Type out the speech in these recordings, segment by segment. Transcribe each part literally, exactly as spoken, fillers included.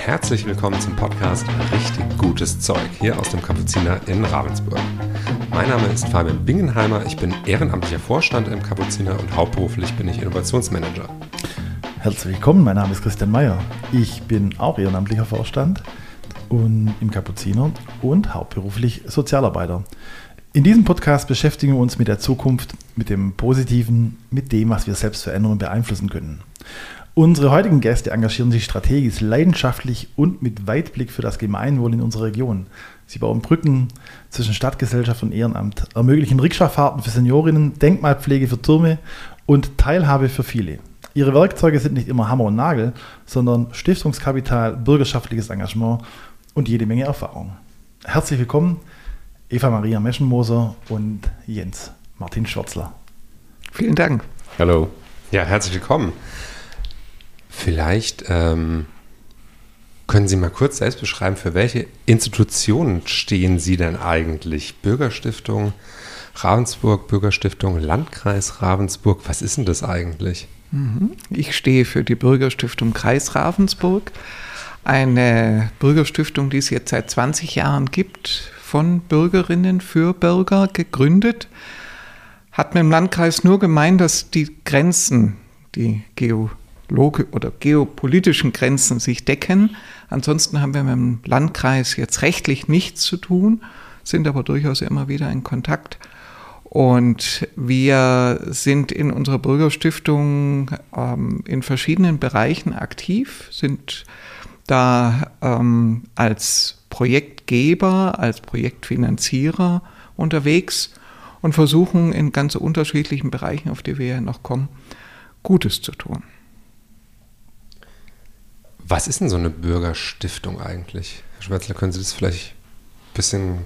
Herzlich willkommen zum Podcast Richtig gutes Zeug, hier aus dem Kapuziner in Ravensburg. Mein Name ist Fabian Bingenheimer, ich bin ehrenamtlicher Vorstand im Kapuziner und hauptberuflich bin ich Innovationsmanager. Herzlich willkommen, mein Name ist Christian Meyer. Ich bin auch ehrenamtlicher Vorstand und im Kapuziner und hauptberuflich Sozialarbeiter. In diesem Podcast beschäftigen wir uns mit der Zukunft, mit dem Positiven, mit dem, was wir selbst verändern und beeinflussen können. Unsere heutigen Gäste engagieren sich strategisch, leidenschaftlich und mit Weitblick für das Gemeinwohl in unserer Region. Sie bauen Brücken zwischen Stadtgesellschaft und Ehrenamt, ermöglichen Rikscha-Fahrten für Seniorinnen, Denkmalpflege für Türme und Teilhabe für viele. Ihre Werkzeuge sind nicht immer Hammer und Nagel, sondern Stiftungskapital, bürgerschaftliches Engagement und jede Menge Erfahrung. Herzlich willkommen, Eva-Maria Meschenmoser und Jens Martin Schwörzler. Vielen Dank. Hallo. Ja, herzlich willkommen. Vielleicht ähm, können Sie mal kurz selbst beschreiben, für welche Institutionen stehen Sie denn eigentlich? Bürgerstiftung Ravensburg, Bürgerstiftung Landkreis Ravensburg. Was ist denn das eigentlich? Ich stehe für die Bürgerstiftung Kreis Ravensburg, eine Bürgerstiftung, die es jetzt seit zwanzig Jahren gibt, von Bürgerinnen für Bürger gegründet. Hat mit dem Landkreis nur gemeint, dass die Grenzen, die Geo Log- oder geopolitischen Grenzen sich decken. Ansonsten haben wir mit dem Landkreis jetzt rechtlich nichts zu tun, sind aber durchaus immer wieder in Kontakt. Und wir sind in unserer Bürgerstiftung ähm, in verschiedenen Bereichen aktiv, sind da ähm, als Projektgeber, als Projektfinanzierer unterwegs und versuchen in ganz unterschiedlichen Bereichen, auf die wir ja noch kommen, Gutes zu tun. Was ist denn so eine Bürgerstiftung eigentlich? Herr Schwörzler, können Sie das vielleicht ein bisschen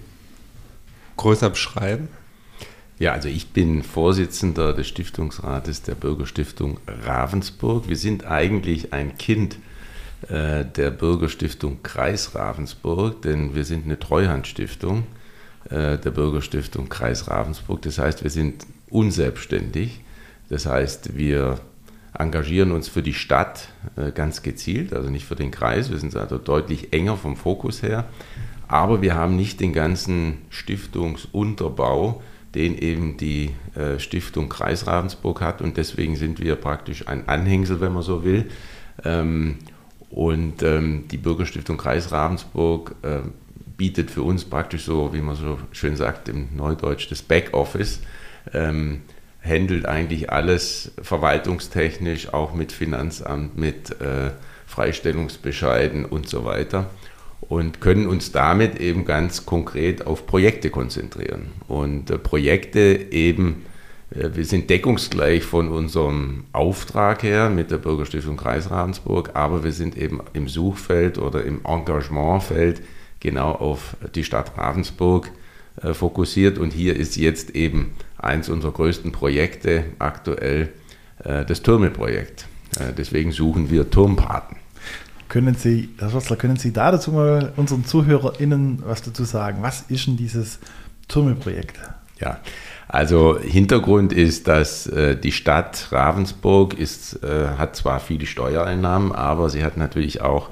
größer beschreiben? Ja, also ich bin Vorsitzender des Stiftungsrates der Bürgerstiftung Ravensburg. Wir sind eigentlich ein Kind äh, der Bürgerstiftung Kreis Ravensburg, denn wir sind eine Treuhandstiftung äh, der Bürgerstiftung Kreis Ravensburg. Das heißt, wir sind unselbstständig. Das heißt, wir engagieren uns für die Stadt äh, ganz gezielt, also nicht für den Kreis. Wir sind also deutlich enger vom Fokus her. Aber wir haben nicht den ganzen Stiftungsunterbau, den eben die äh, Stiftung Kreis Ravensburg hat. Und deswegen sind wir praktisch ein Anhängsel, wenn man so will. Ähm, und ähm, die Bürgerstiftung Kreis Ravensburg äh, bietet für uns praktisch so, wie man so schön sagt, im Neudeutsch das Backoffice. Ähm, handelt eigentlich alles verwaltungstechnisch, auch mit Finanzamt, mit äh, Freistellungsbescheiden und so weiter und können uns damit eben ganz konkret auf Projekte konzentrieren. Und äh, Projekte eben, äh, wir sind deckungsgleich von unserem Auftrag her mit der Bürgerstiftung Kreis Ravensburg, aber wir sind eben im Suchfeld oder im Engagementfeld genau auf die Stadt Ravensburg äh, fokussiert und hier ist jetzt eben eins unserer größten Projekte aktuell, äh, das Türme-Projekt. Äh, deswegen suchen wir Turmpaten. Können Sie, Herr Schwörzler, können Sie da dazu mal unseren ZuhörerInnen was dazu sagen? Was ist denn dieses Türme-Projekt? Ja, also Hintergrund ist, dass äh, die Stadt Ravensburg ist, äh, hat zwar viele Steuereinnahmen, aber sie hat natürlich auch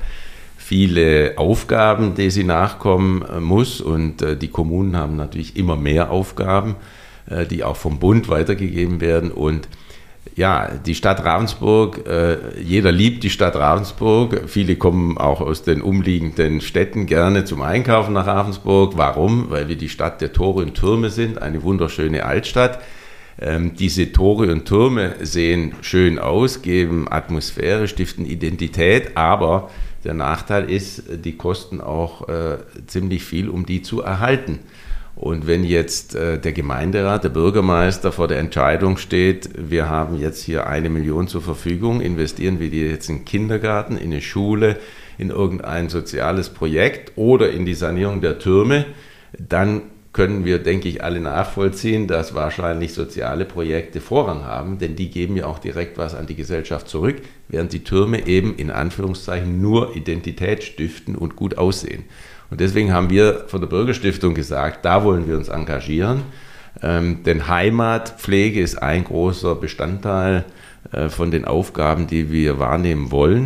viele Aufgaben, die sie nachkommen äh, muss und äh, die Kommunen haben natürlich immer mehr Aufgaben, die auch vom Bund weitergegeben werden. Und ja, die Stadt Ravensburg, äh, jeder liebt die Stadt Ravensburg. Viele kommen auch aus den umliegenden Städten gerne zum Einkaufen nach Ravensburg. Warum? Weil wir die Stadt der Tore und Türme sind, eine wunderschöne Altstadt. Ähm, diese Tore und Türme sehen schön aus, geben Atmosphäre, stiften Identität, aber der Nachteil ist, die kosten auch äh, ziemlich viel, um die zu erhalten. Und wenn jetzt äh, der Gemeinderat, der Bürgermeister vor der Entscheidung steht, wir haben jetzt hier eine Million zur Verfügung, investieren wir die jetzt in den Kindergarten, in eine Schule, in irgendein soziales Projekt oder in die Sanierung der Türme, dann können wir, denke ich, alle nachvollziehen, dass wahrscheinlich soziale Projekte Vorrang haben, denn die geben ja auch direkt was an die Gesellschaft zurück, während die Türme eben in Anführungszeichen nur Identität stiften und gut aussehen. Und deswegen haben wir von der Bürgerstiftung gesagt, da wollen wir uns engagieren, ähm, denn Heimatpflege ist ein großer Bestandteil äh, von den Aufgaben, die wir wahrnehmen wollen.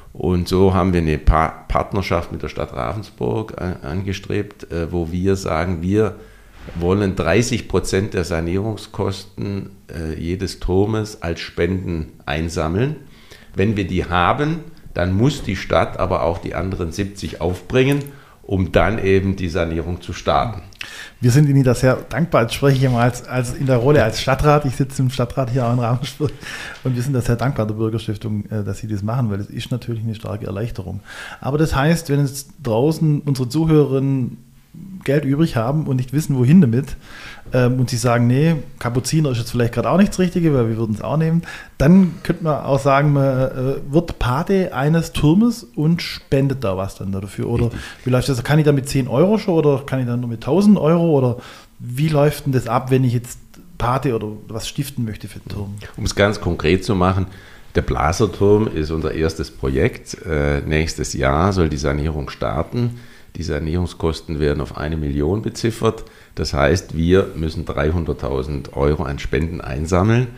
Und so haben wir eine pa- Partnerschaft mit der Stadt Ravensburg an, angestrebt, äh, wo wir sagen, wir wollen dreißig Prozent der Sanierungskosten äh, jedes Turmes als Spenden einsammeln. Wenn wir die haben, dann muss die Stadt aber auch die anderen siebzig aufbringen, um dann eben die Sanierung zu starten. Wir sind Ihnen da sehr dankbar. Jetzt spreche ich immer als, als in der Rolle als Stadtrat. Ich sitze im Stadtrat hier auch in Ravensburg und wir sind da sehr dankbar der Bürgerstiftung, dass Sie das machen, weil das ist natürlich eine starke Erleichterung. Aber das heißt, wenn jetzt draußen unsere Zuhörerinnen Geld übrig haben und nicht wissen, wohin damit, ähm, und sie sagen, nee, Kapuziner ist jetzt vielleicht gerade auch nichts Richtige, weil wir würden es auch nehmen, dann könnte man auch sagen, man äh, wird Pate eines Turmes und spendet da was dann dafür. Oder Richtig. Wie läuft das? Kann ich da mit zehn Euro schon oder kann ich dann nur mit tausend Euro? Oder wie läuft denn das ab, wenn ich jetzt Pate oder was stiften möchte für den Turm? Um es ganz konkret zu machen, der Blaserturm ist unser erstes Projekt. Äh, nächstes Jahr soll die Sanierung starten. Die Sanierungskosten werden auf eine Million beziffert. Das heißt, wir müssen dreihunderttausend Euro an Spenden einsammeln.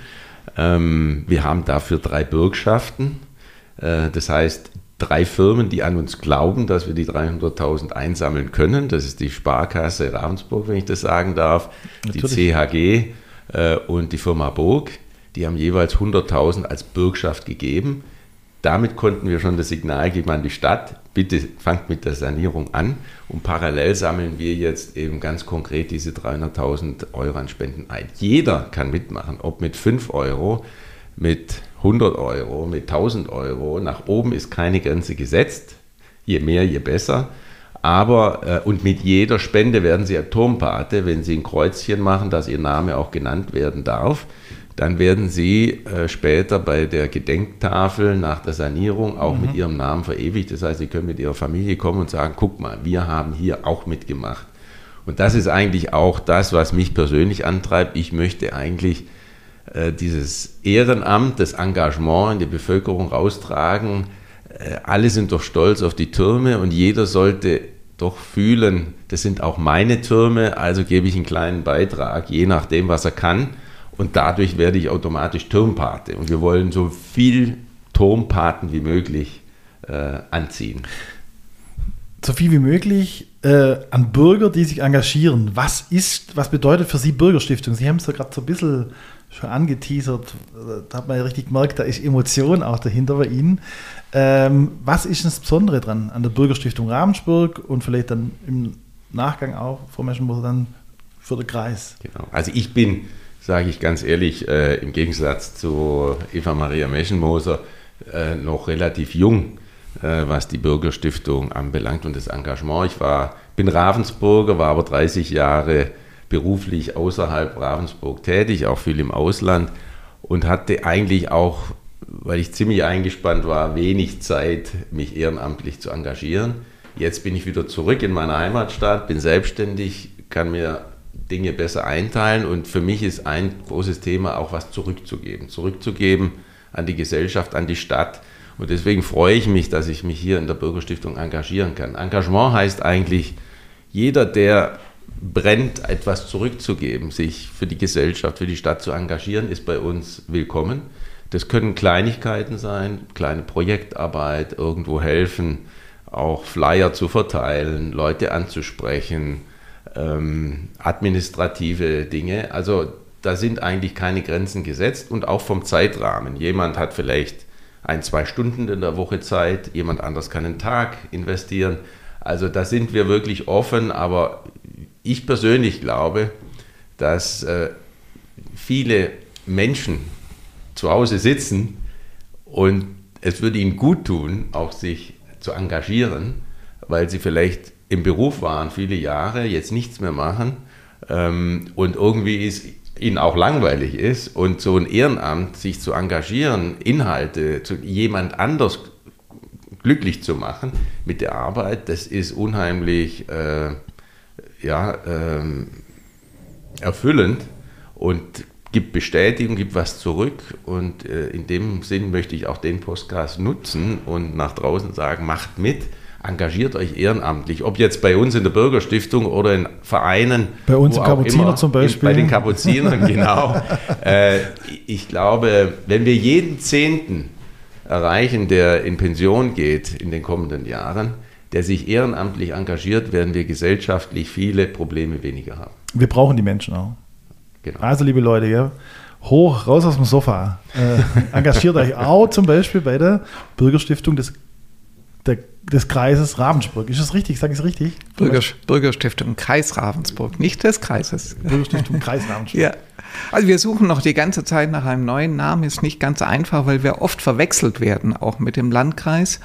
Ähm, wir haben dafür drei Bürgschaften. Äh, das heißt, drei Firmen, die an uns glauben, dass wir die dreihunderttausend einsammeln können. Das ist die Sparkasse Ravensburg, wenn ich das sagen darf, Natürlich. Die C H G äh, und die Firma Burg. Die haben jeweils hunderttausend als Bürgschaft gegeben. Damit konnten wir schon das Signal geben an die Stadt, bitte fangt mit der Sanierung an. Und parallel sammeln wir jetzt eben ganz konkret diese dreihunderttausend Euro an Spenden ein. Jeder kann mitmachen, ob mit fünf Euro, mit hundert Euro, mit tausend Euro. Nach oben ist keine Grenze gesetzt. Je mehr, je besser. Aber, äh, und mit jeder Spende werden Sie ja Turmpate, wenn Sie ein Kreuzchen machen, dass Ihr Name auch genannt werden darf. Dann werden Sie äh, später bei der Gedenktafel nach der Sanierung auch mhm. mit Ihrem Namen verewigt. Das heißt, Sie können mit Ihrer Familie kommen und sagen, guck mal, wir haben hier auch mitgemacht. Und das ist eigentlich auch das, was mich persönlich antreibt. Ich möchte eigentlich äh, dieses Ehrenamt, das Engagement in die Bevölkerung raustragen. Äh, alle sind doch stolz auf die Türme und jeder sollte doch fühlen, das sind auch meine Türme, also gebe ich einen kleinen Beitrag, je nachdem, was er kann. Und dadurch werde ich automatisch Turmpate. Und wir wollen so viel Turmpaten wie möglich äh, anziehen. So viel wie möglich äh, an Bürger, die sich engagieren. Was ist, was bedeutet für Sie Bürgerstiftung? Sie haben es ja gerade so ein bisschen schon angeteasert. Da hat man ja richtig gemerkt, da ist Emotion auch dahinter bei Ihnen. Ähm, was ist das Besondere dran an der Bürgerstiftung Ravensburg und vielleicht dann im Nachgang auch, Frau Meschenmoser, dann für den Kreis? Genau. Also ich bin, sage ich ganz ehrlich, äh, im Gegensatz zu Eva Maria Meschenmoser äh, noch relativ jung, äh, was die Bürgerstiftung anbelangt und das Engagement. Ich war, bin Ravensburger, war aber dreißig Jahre beruflich außerhalb Ravensburg tätig, auch viel im Ausland und hatte eigentlich auch, weil ich ziemlich eingespannt war, wenig Zeit, mich ehrenamtlich zu engagieren. Jetzt bin ich wieder zurück in meiner Heimatstadt, bin selbstständig, kann mir Dinge besser einteilen und für mich ist ein großes Thema auch was zurückzugeben. Zurückzugeben an die Gesellschaft, an die Stadt und deswegen freue ich mich, dass ich mich hier in der Bürgerstiftung engagieren kann. Engagement heißt eigentlich, jeder, der brennt, etwas zurückzugeben, sich für die Gesellschaft, für die Stadt zu engagieren, ist bei uns willkommen. Das können Kleinigkeiten sein, kleine Projektarbeit, irgendwo helfen, auch Flyer zu verteilen, Leute anzusprechen, ähm, administrative Dinge. Also da sind eigentlich keine Grenzen gesetzt und auch vom Zeitrahmen. Jemand hat vielleicht ein, zwei Stunden in der Woche Zeit, jemand anders kann einen Tag investieren. Also da sind wir wirklich offen, aber ich persönlich glaube, dass äh, viele Menschen zu Hause sitzen und es würde ihnen gut tun, auch sich zu engagieren, weil sie vielleicht im Beruf waren viele Jahre, jetzt nichts mehr machen ähm, und irgendwie ist ihnen auch langweilig ist und so ein Ehrenamt, sich zu engagieren, Inhalte zu jemand anders glücklich zu machen mit der Arbeit, das ist unheimlich äh, ja, ähm, erfüllend und gibt Bestätigung, gibt was zurück und äh, in dem Sinn möchte ich auch den Podcast nutzen und nach draußen sagen, macht mit, engagiert euch ehrenamtlich, ob jetzt bei uns in der Bürgerstiftung oder in Vereinen. Bei uns im Kapuziner zum Beispiel. Bei den Kapuzinern, genau. äh, ich glaube, wenn wir jeden Zehnten erreichen, der in Pension geht in den kommenden Jahren, der sich ehrenamtlich engagiert, werden wir gesellschaftlich viele Probleme weniger haben. Wir brauchen die Menschen auch. Genau. Also, liebe Leute, ja, hoch, raus aus dem Sofa. Äh, engagiert euch auch zum Beispiel bei der Bürgerstiftung des, der, des Kreises Ravensburg. Ist das richtig? Sage ich es richtig? Bürger, Bürgerstiftung Kreis Ravensburg, nicht des Kreises. Bürgerstiftung Kreis Ravensburg. Ja. Also wir suchen noch die ganze Zeit nach einem neuen Namen. Ist nicht ganz einfach, weil wir oft verwechselt werden, auch mit dem Landkreis.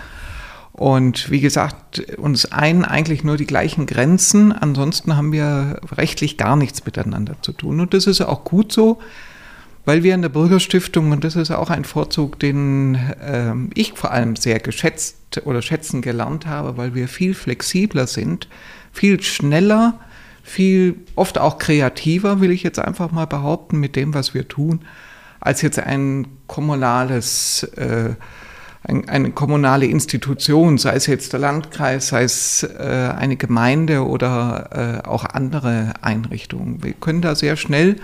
Und wie gesagt, uns einen eigentlich nur die gleichen Grenzen. Ansonsten haben wir rechtlich gar nichts miteinander zu tun. Und das ist auch gut so, weil wir in der Bürgerstiftung, und das ist auch ein Vorzug, den äh, ich vor allem sehr geschätzt oder schätzen gelernt habe, weil wir viel flexibler sind, viel schneller, viel oft auch kreativer, will ich jetzt einfach mal behaupten, mit dem, was wir tun, als jetzt ein kommunales äh, eine kommunale Institution, sei es jetzt der Landkreis, sei es äh, eine Gemeinde oder äh, auch andere Einrichtungen. Wir können da sehr schnell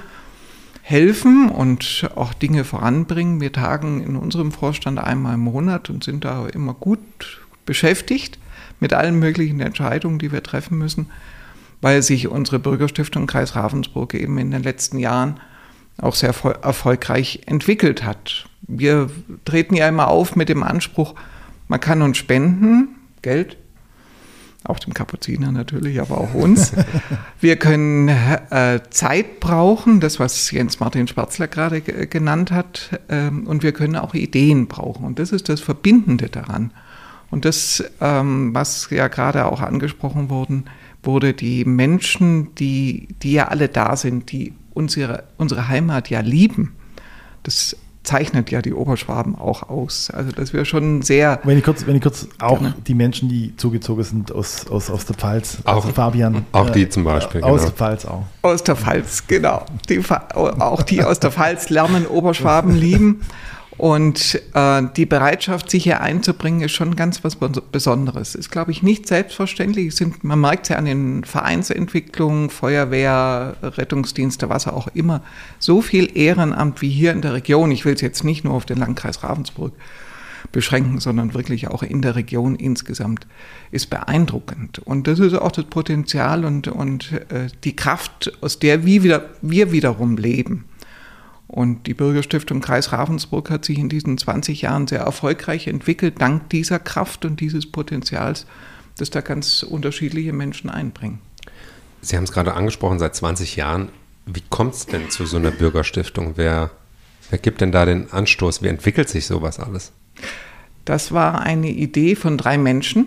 helfen und auch Dinge voranbringen. Wir tagen in unserem Vorstand einmal im Monat und sind da immer gut beschäftigt mit allen möglichen Entscheidungen, die wir treffen müssen, weil sich unsere Bürgerstiftung Kreis Ravensburg eben in den letzten Jahren auch sehr erfolgreich entwickelt hat. Wir treten ja immer auf mit dem Anspruch, man kann uns spenden, Geld, auch dem Kapuziner natürlich, aber auch uns. Wir können äh, Zeit brauchen, das, was Jens Martin Spatzler gerade g- genannt hat, ähm, und wir können auch Ideen brauchen. Und das ist das Verbindende daran. Und das, ähm, was ja gerade auch angesprochen worden, wurde, die Menschen, die, die ja alle da sind, die unsere, unsere Heimat ja lieben, das zeichnet ja die Oberschwaben auch aus. Also das wäre schon sehr... Wenn ich kurz, wenn ich kurz auch gerne. Die Menschen, die zugezogen sind aus, aus, aus der Pfalz, Auch, also Fabian. auch die äh, zum Beispiel, Aus genau. der Pfalz auch. Aus der Pfalz, genau. Die, auch die aus der Pfalz lernen Oberschwaben lieben. Und äh, die Bereitschaft, sich hier einzubringen, ist schon ganz was Besonderes. Ist, glaube ich, nicht selbstverständlich. Es sind, man merkt es ja an den Vereinsentwicklungen, Feuerwehr, Rettungsdienste, was auch immer. So viel Ehrenamt wie hier in der Region. Ich will es jetzt nicht nur auf den Landkreis Ravensburg beschränken, sondern wirklich auch in der Region insgesamt, ist beeindruckend. Und das ist auch das Potenzial und, und äh, die Kraft, aus der wir, wieder, wir wiederum leben. Und die Bürgerstiftung Kreis Ravensburg hat sich in diesen zwanzig Jahren sehr erfolgreich entwickelt, dank dieser Kraft und dieses Potenzials, das da ganz unterschiedliche Menschen einbringen. Sie haben es gerade angesprochen, seit zwanzig Jahren. Wie kommt es denn zu so einer Bürgerstiftung? Wer, wer gibt denn da den Anstoß? Wie entwickelt sich sowas alles? Das war eine Idee von drei Menschen.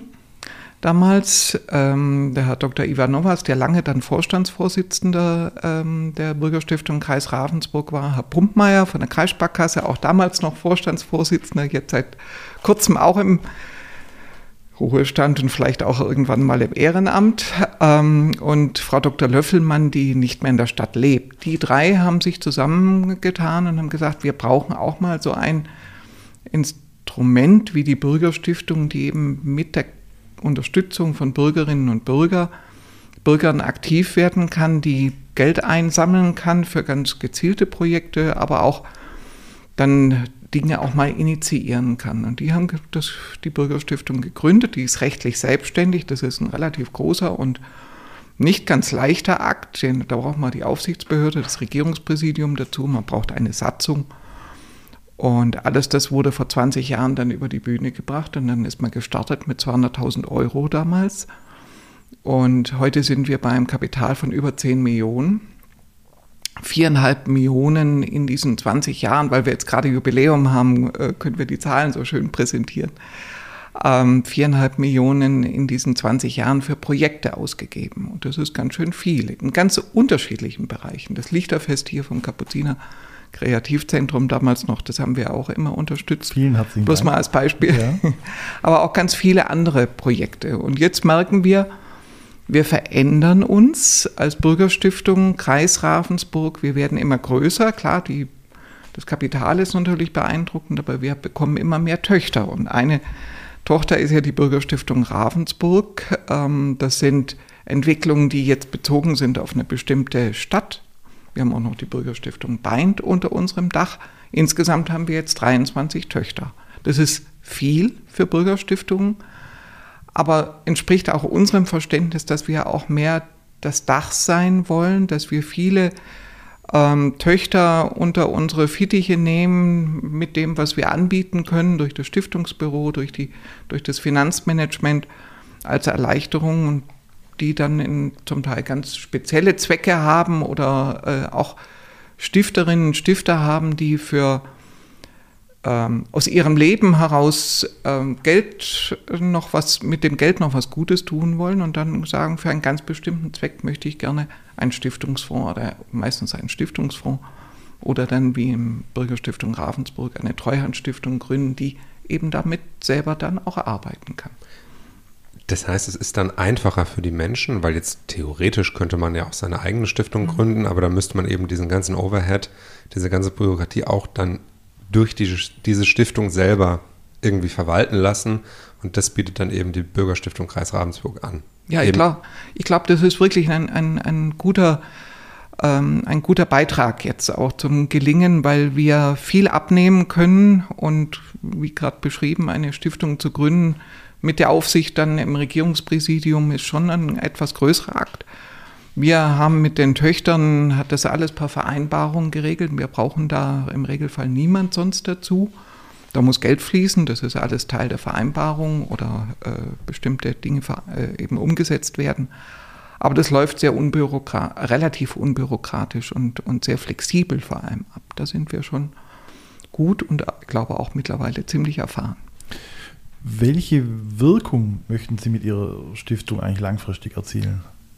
Damals ähm, der Herr Doktor Ivanovas, der lange dann Vorstandsvorsitzender ähm, der Bürgerstiftung Kreis Ravensburg war, Herr Pumpmeier von der Kreissparkasse, auch damals noch Vorstandsvorsitzender, jetzt seit kurzem auch im Ruhestand und vielleicht auch irgendwann mal im Ehrenamt, ähm, und Frau Doktor Löffelmann, die nicht mehr in der Stadt lebt. Die drei haben sich zusammengetan und haben gesagt, wir brauchen auch mal so ein Instrument wie die Bürgerstiftung, die eben mit der Unterstützung von Bürgerinnen und Bürger, Bürgern aktiv werden kann, die Geld einsammeln kann für ganz gezielte Projekte, aber auch dann Dinge auch mal initiieren kann. Und die haben das, die Bürgerstiftung gegründet, die ist rechtlich selbstständig, das ist ein relativ großer und nicht ganz leichter Akt, da braucht man die Aufsichtsbehörde, das Regierungspräsidium dazu, man braucht eine Satzung. Und alles das wurde vor zwanzig Jahren dann über die Bühne gebracht und dann ist man gestartet mit zweihunderttausend Euro damals. Und heute sind wir bei einem Kapital von über zehn Millionen. Viereinhalb Millionen in diesen zwanzig Jahren, weil wir jetzt gerade Jubiläum haben, können wir die Zahlen so schön präsentieren. Ähm, viereinhalb Millionen in diesen zwanzig Jahren für Projekte ausgegeben. Und das ist ganz schön viel, in ganz unterschiedlichen Bereichen. Das Lichterfest hier vom Kapuziner Kreativzentrum damals noch, das haben wir auch immer unterstützt. Vielen herzlichen Bloß Dank. mal als Beispiel. Ja. Aber auch ganz viele andere Projekte. Und jetzt merken wir, wir verändern uns als Bürgerstiftung Kreis Ravensburg. Wir werden immer größer. Klar, die, das Kapital ist natürlich beeindruckend, aber wir bekommen immer mehr Töchter. Und eine Tochter ist ja die Bürgerstiftung Ravensburg. Das sind Entwicklungen, die jetzt bezogen sind auf eine bestimmte Stadt. Wir haben auch noch die Bürgerstiftung Beint unter unserem Dach. Insgesamt haben wir jetzt dreiundzwanzig Töchter. Das ist viel für Bürgerstiftungen, aber entspricht auch unserem Verständnis, dass wir auch mehr das Dach sein wollen, dass wir viele ähm, Töchter unter unsere Fittiche nehmen mit dem, was wir anbieten können, durch das Stiftungsbüro, durch, die, durch das Finanzmanagement als Erleichterung, und die dann in zum Teil ganz spezielle Zwecke haben oder äh, auch Stifterinnen und Stifter haben, die für ähm, aus ihrem Leben heraus ähm, Geld noch was, mit dem Geld noch was Gutes tun wollen und dann sagen, für einen ganz bestimmten Zweck möchte ich gerne einen Stiftungsfonds oder meistens einen Stiftungsfonds oder dann wie im Bürgerstiftung Ravensburg eine Treuhandstiftung gründen, die eben damit selber dann auch arbeiten kann. Das heißt, es ist dann einfacher für die Menschen, weil jetzt theoretisch könnte man ja auch seine eigene Stiftung gründen, aber da müsste man eben diesen ganzen Overhead, diese ganze Bürokratie auch dann durch die, diese Stiftung selber irgendwie verwalten lassen, und das bietet dann eben die Bürgerstiftung Kreis Ravensburg an. Ja, ich glaube, ich glaub, das ist wirklich ein, ein, ein, guter, ähm, ein guter Beitrag jetzt auch zum Gelingen, weil wir viel abnehmen können und wie gerade beschrieben, eine Stiftung zu gründen mit der Aufsicht dann im Regierungspräsidium ist schon ein etwas größerer Akt. Wir haben mit den Töchtern, hat das alles per Vereinbarung geregelt. Wir brauchen da im Regelfall niemand sonst dazu. Da muss Geld fließen, das ist alles Teil der Vereinbarung oder äh, bestimmte Dinge äh, eben umgesetzt werden. Aber das läuft sehr unbürokrat- relativ unbürokratisch und, und sehr flexibel vor allem ab. Da sind wir schon gut und ich glaube auch mittlerweile ziemlich erfahren. Welche Wirkung möchten Sie mit Ihrer Stiftung eigentlich langfristig erzielen?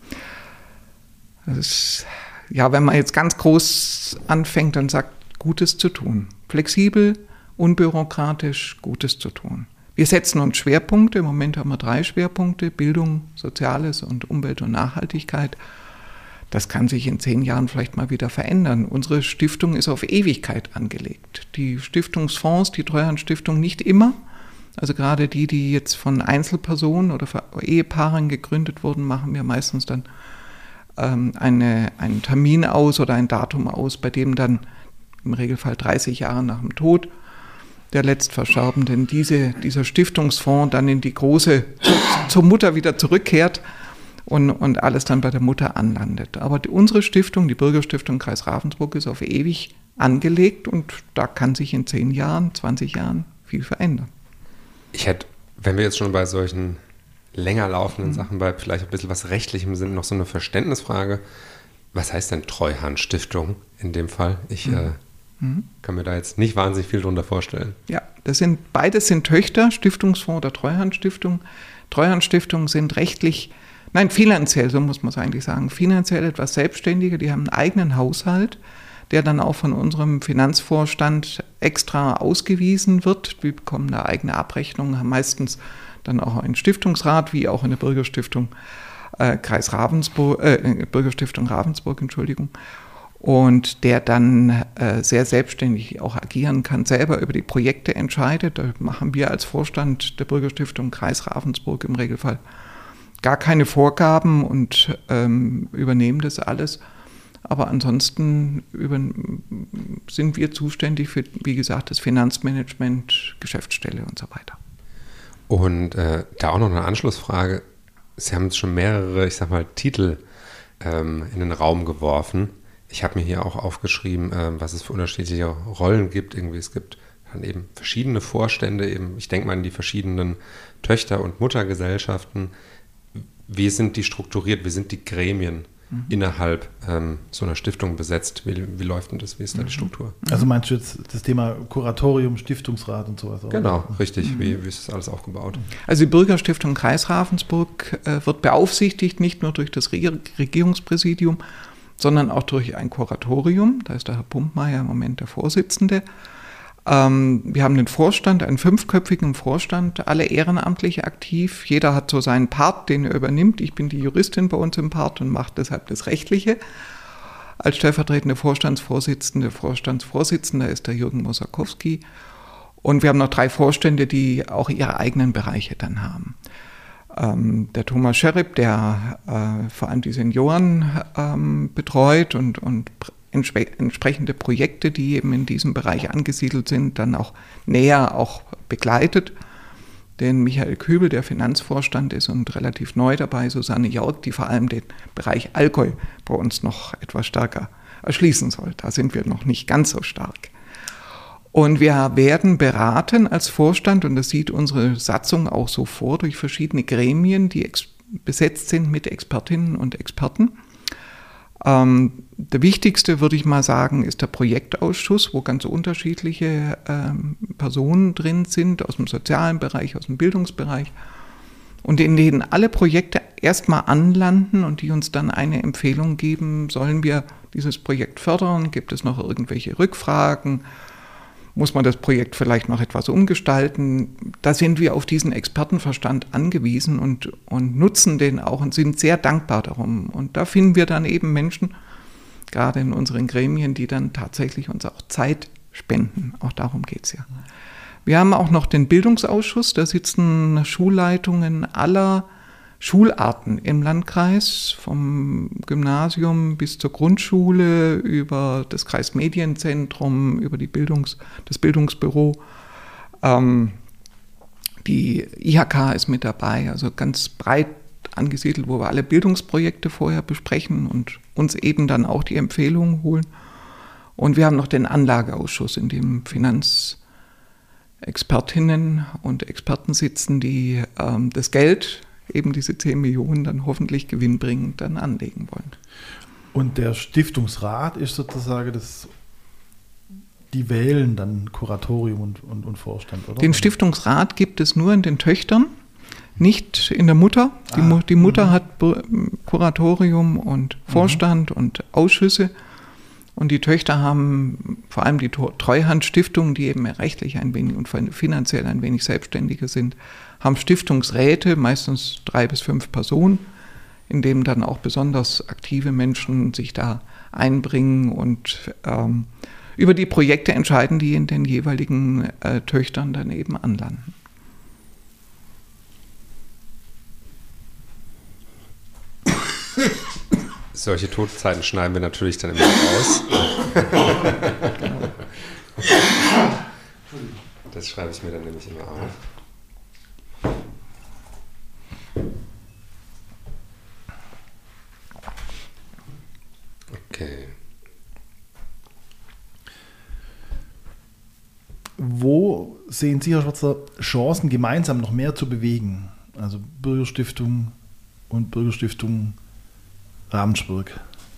Das ist, ja, wenn man jetzt ganz groß anfängt und sagt, Gutes zu tun. Flexibel, unbürokratisch, Gutes zu tun. Wir setzen uns Schwerpunkte. Im Moment haben wir drei Schwerpunkte: Bildung, Soziales und Umwelt und Nachhaltigkeit. Das kann sich in zehn Jahren vielleicht mal wieder verändern. Unsere Stiftung ist auf Ewigkeit angelegt. Die Stiftungsfonds, die Treuhandstiftung nicht immer. Also gerade die, die jetzt von Einzelpersonen oder Ehepaaren gegründet wurden, machen wir meistens dann ähm, eine, einen Termin aus oder ein Datum aus, bei dem dann im Regelfall dreißig Jahre nach dem Tod der Letztverstorbenen diese, dieser Stiftungsfonds dann in die große, zu, zur Mutter wieder zurückkehrt und, und alles dann bei der Mutter anlandet. Aber die, unsere Stiftung, die Bürgerstiftung Kreis Ravensburg, ist auf ewig angelegt und da kann sich in zehn Jahren, zwanzig Jahren viel verändern. Ich hätte, wenn wir jetzt schon bei solchen länger laufenden mhm. Sachen bei vielleicht ein bisschen was Rechtlichem sind, noch so eine Verständnisfrage. Was heißt denn Treuhandstiftung in dem Fall? Ich mhm. äh, mhm. kann mir da jetzt nicht wahnsinnig viel drunter vorstellen. Ja, das sind, beides sind Töchter, Stiftungsfonds oder Treuhandstiftung. Treuhandstiftungen sind rechtlich, nein, finanziell, so muss man es eigentlich sagen, finanziell etwas selbstständiger. Die haben einen eigenen Haushalt, der dann auch von unserem Finanzvorstand extra ausgewiesen wird. Wir bekommen eine eigene Abrechnung, haben meistens dann auch einen Stiftungsrat, wie auch in der Bürgerstiftung äh, Kreis Ravensburg, äh, Bürgerstiftung Ravensburg, Entschuldigung, und der dann äh, sehr selbstständig auch agieren kann, selber über die Projekte entscheidet. Da machen wir als Vorstand der Bürgerstiftung Kreis Ravensburg im Regelfall gar keine Vorgaben und ähm, übernehmen das alles. Aber ansonsten über, sind wir zuständig für, wie gesagt, das Finanzmanagement, Geschäftsstelle und so weiter. Und äh, da auch noch eine Anschlussfrage. Sie haben jetzt schon mehrere, ich sag mal, Titel ähm, in den Raum geworfen. Ich habe mir hier auch aufgeschrieben, äh, was es für unterschiedliche Rollen gibt. Irgendwie, es gibt dann eben verschiedene Vorstände, eben, ich denke mal an die verschiedenen Töchter- und Muttergesellschaften. Wie sind die strukturiert? Wie sind die Gremien mhm. innerhalb ähm, so einer Stiftung besetzt? Wie, wie läuft denn das? Wie ist da die Struktur? Also meinst du jetzt das Thema Kuratorium, Stiftungsrat und sowas? Genau, oder? richtig. Mhm. Wie, wie ist das alles aufgebaut? Also die Bürgerstiftung Kreis Ravensburg äh, wird beaufsichtigt, nicht nur durch das Re- Regierungspräsidium, sondern auch durch ein Kuratorium. Da ist der Herr Pumpmeier im Moment der Vorsitzende. Ähm, wir haben den Vorstand, einen fünfköpfigen Vorstand, alle ehrenamtlich aktiv. Jeder hat so seinen Part, den er übernimmt. Ich bin die Juristin bei uns im Part und mache deshalb das Rechtliche. Als stellvertretende Vorstandsvorsitzende, Vorstandsvorsitzender ist der Jürgen Mosakowski. Und wir haben noch drei Vorstände, die auch ihre eigenen Bereiche dann haben. Ähm, der Thomas Scherib, der äh, vor allem die Senioren ähm, betreut und, und entspe- entsprechende Projekte, die eben in diesem Bereich angesiedelt sind, dann auch näher auch begleitet. Den Michael Kübel, der Finanzvorstand ist und relativ neu dabei, Susanne Jörg, die vor allem den Bereich Allgäu bei uns noch etwas stärker erschließen soll. Da sind wir noch nicht ganz so stark. Und wir werden beraten als Vorstand, und das sieht unsere Satzung auch so vor, durch verschiedene Gremien, die ex- besetzt sind mit Expertinnen und Experten. Ähm, der wichtigste, würde ich mal sagen, ist der Projektausschuss, wo ganz unterschiedliche ähm, Personen drin sind, aus dem sozialen Bereich, aus dem Bildungsbereich, und in denen alle Projekte erstmal anlanden und die uns dann eine Empfehlung geben, sollen wir dieses Projekt fördern, gibt es noch irgendwelche Rückfragen, muss man das Projekt vielleicht noch etwas umgestalten. Da sind wir auf diesen Expertenverstand angewiesen und, und nutzen den auch und sind sehr dankbar darum. Und da finden wir dann eben Menschen, gerade in unseren Gremien, die dann tatsächlich uns auch Zeit spenden. Auch darum geht es ja. Wir haben auch noch den Bildungsausschuss, da sitzen Schulleitungen aller Schularten im Landkreis, vom Gymnasium bis zur Grundschule, über das Kreismedienzentrum, über die Bildungs-, das Bildungsbüro. Ähm, die I H K ist mit dabei, also ganz breit angesiedelt, wo wir alle Bildungsprojekte vorher besprechen und uns eben dann auch die Empfehlungen holen. Und wir haben noch den Anlageausschuss, in dem Finanzexpertinnen und Experten sitzen, die ähm, das Geld, eben diese zehn Millionen, dann hoffentlich gewinnbringend dann anlegen wollen. Und der Stiftungsrat ist sozusagen das, die wählen dann Kuratorium und, und, und Vorstand, oder? Den Stiftungsrat gibt es nur in den Töchtern, nicht in der Mutter. Die, ah, die Mutter mh. hat Kuratorium und Vorstand mhm. und Ausschüsse. Und die Töchter haben vor allem die Treuhandstiftungen, die eben rechtlich ein wenig und finanziell ein wenig selbstständiger sind, haben Stiftungsräte, meistens drei bis fünf Personen, in denen dann auch besonders aktive Menschen sich da einbringen und ähm, über die Projekte entscheiden, die in den jeweiligen äh, Töchtern dann eben anlanden. Solche Todzeiten schneiden wir natürlich dann immer raus. Das schreibe ich mir dann nämlich immer auf. Okay. Wo sehen Sie, Herr Schwarzer, Chancen, gemeinsam noch mehr zu bewegen? Also Bürgerstiftung und Bürgerstiftung Ravensburg.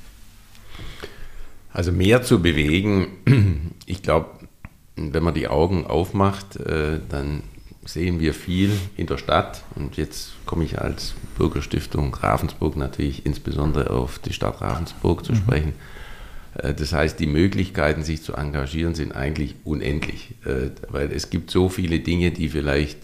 Also mehr zu bewegen, ich glaube, wenn man die Augen aufmacht, äh, dann sehen wir viel in der Stadt. Und jetzt komme ich als Bürgerstiftung Ravensburg natürlich insbesondere auf die Stadt Ravensburg zu mhm. sprechen. Äh, das heißt, die Möglichkeiten, sich zu engagieren, sind eigentlich unendlich. Äh, weil es gibt so viele Dinge, die vielleicht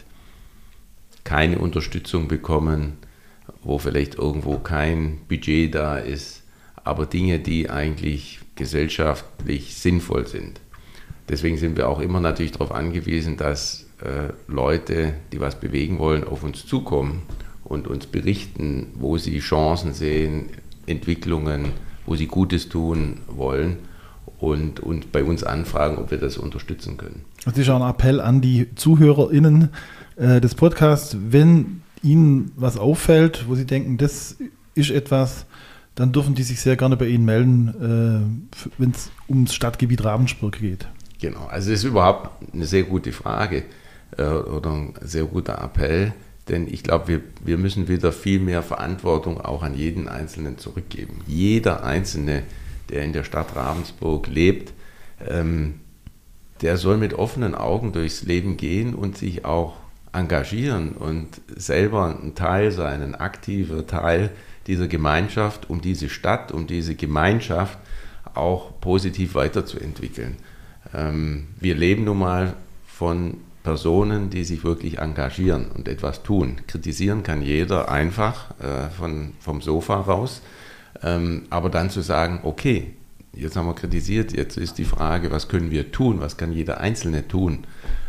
keine Unterstützung bekommen, wo vielleicht irgendwo kein Budget da ist, aber Dinge, die eigentlich gesellschaftlich sinnvoll sind. Deswegen sind wir auch immer natürlich darauf angewiesen, dass äh, Leute, die was bewegen wollen, auf uns zukommen und uns berichten, wo sie Chancen sehen, Entwicklungen, wo sie Gutes tun wollen und, und bei uns anfragen, ob wir das unterstützen können. Das ist auch ein Appell an die ZuhörerInnen äh, des Podcasts, wenn Ihnen was auffällt, wo Sie denken, das ist etwas, dann dürfen die sich sehr gerne bei Ihnen melden, äh, wenn es ums Stadtgebiet Ravensburg geht. Genau, also das ist überhaupt eine sehr gute Frage äh, oder ein sehr guter Appell, denn ich glaube, wir, wir müssen wieder viel mehr Verantwortung auch an jeden Einzelnen zurückgeben. Jeder Einzelne, der in der Stadt Ravensburg lebt, ähm, der soll mit offenen Augen durchs Leben gehen und sich auch engagieren und selber ein Teil sein, ein aktiver Teil dieser Gemeinschaft, um diese Stadt, um diese Gemeinschaft auch positiv weiterzuentwickeln. Ähm, wir leben nun mal von Personen, die sich wirklich engagieren und etwas tun. Kritisieren kann jeder einfach äh, von, vom Sofa raus, ähm, aber dann zu sagen, okay, jetzt haben wir kritisiert, jetzt ist die Frage, was können wir tun, was kann jeder Einzelne tun?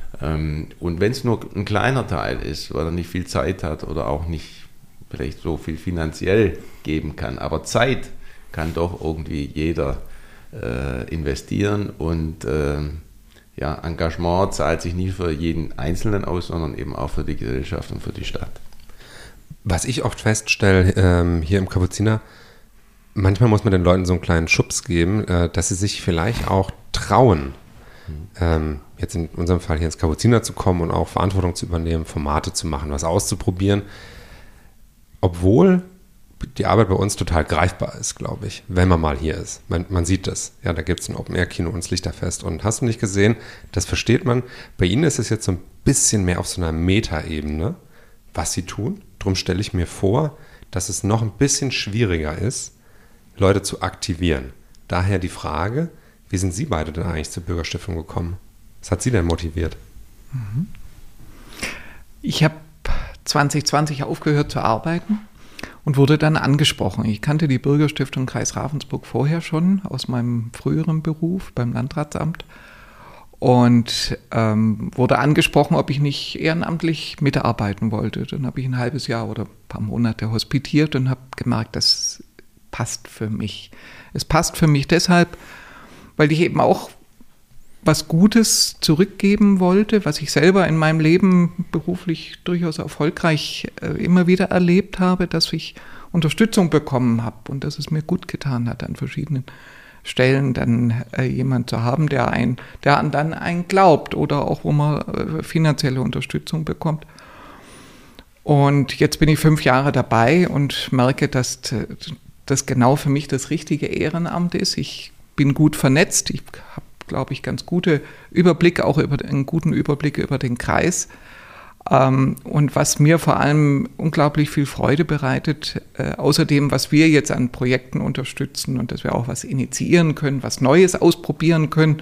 Und wenn es nur ein kleiner Teil ist, weil er nicht viel Zeit hat oder auch nicht vielleicht so viel finanziell geben kann, aber Zeit kann doch irgendwie jeder äh, investieren und äh, ja, Engagement zahlt sich nicht für jeden Einzelnen aus, sondern eben auch für die Gesellschaft und für die Stadt. Was ich oft feststelle ähm, hier im Kapuziner, manchmal muss man den Leuten so einen kleinen Schubs geben, äh, dass sie sich vielleicht auch trauen, mhm. ähm, jetzt in unserem Fall hier ins Kapuziner zu kommen und auch Verantwortung zu übernehmen, Formate zu machen, was auszuprobieren, obwohl die Arbeit bei uns total greifbar ist, glaube ich, wenn man mal hier ist. Man, man sieht das. Ja, da gibt es ein Open-Air-Kino und das Lichterfest. Und hast du nicht gesehen, das versteht man. Bei Ihnen ist es jetzt so ein bisschen mehr auf so einer Meta-Ebene, was Sie tun. Darum stelle ich mir vor, dass es noch ein bisschen schwieriger ist, Leute zu aktivieren. Daher die Frage, wie sind Sie beide denn eigentlich zur Bürgerstiftung gekommen? Was hat Sie denn motiviert? Ich habe zwanzig zwanzig aufgehört zu arbeiten und wurde dann angesprochen. Ich kannte die Bürgerstiftung Kreis Ravensburg vorher schon aus meinem früheren Beruf beim Landratsamt und ähm, wurde angesprochen, ob ich nicht ehrenamtlich mitarbeiten wollte. Dann habe ich ein halbes Jahr oder ein paar Monate hospitiert und habe gemerkt, das passt für mich. Es passt für mich deshalb, weil ich eben auch was Gutes zurückgeben wollte, was ich selber in meinem Leben beruflich durchaus erfolgreich äh, immer wieder erlebt habe, dass ich Unterstützung bekommen habe und dass es mir gut getan hat, an verschiedenen Stellen dann äh, jemand zu haben, der, ein, der an dann einen glaubt oder auch, wo man äh, finanzielle Unterstützung bekommt. Und jetzt bin ich fünf Jahre dabei und merke, dass das genau für mich das richtige Ehrenamt ist. Ich bin gut vernetzt, ich habe, glaube ich, ganz gute Überblick, auch über einen guten Überblick über den Kreis. Ähm, und was mir vor allem unglaublich viel Freude bereitet, äh, außer dem, was wir jetzt an Projekten unterstützen und dass wir auch was initiieren können, was Neues ausprobieren können,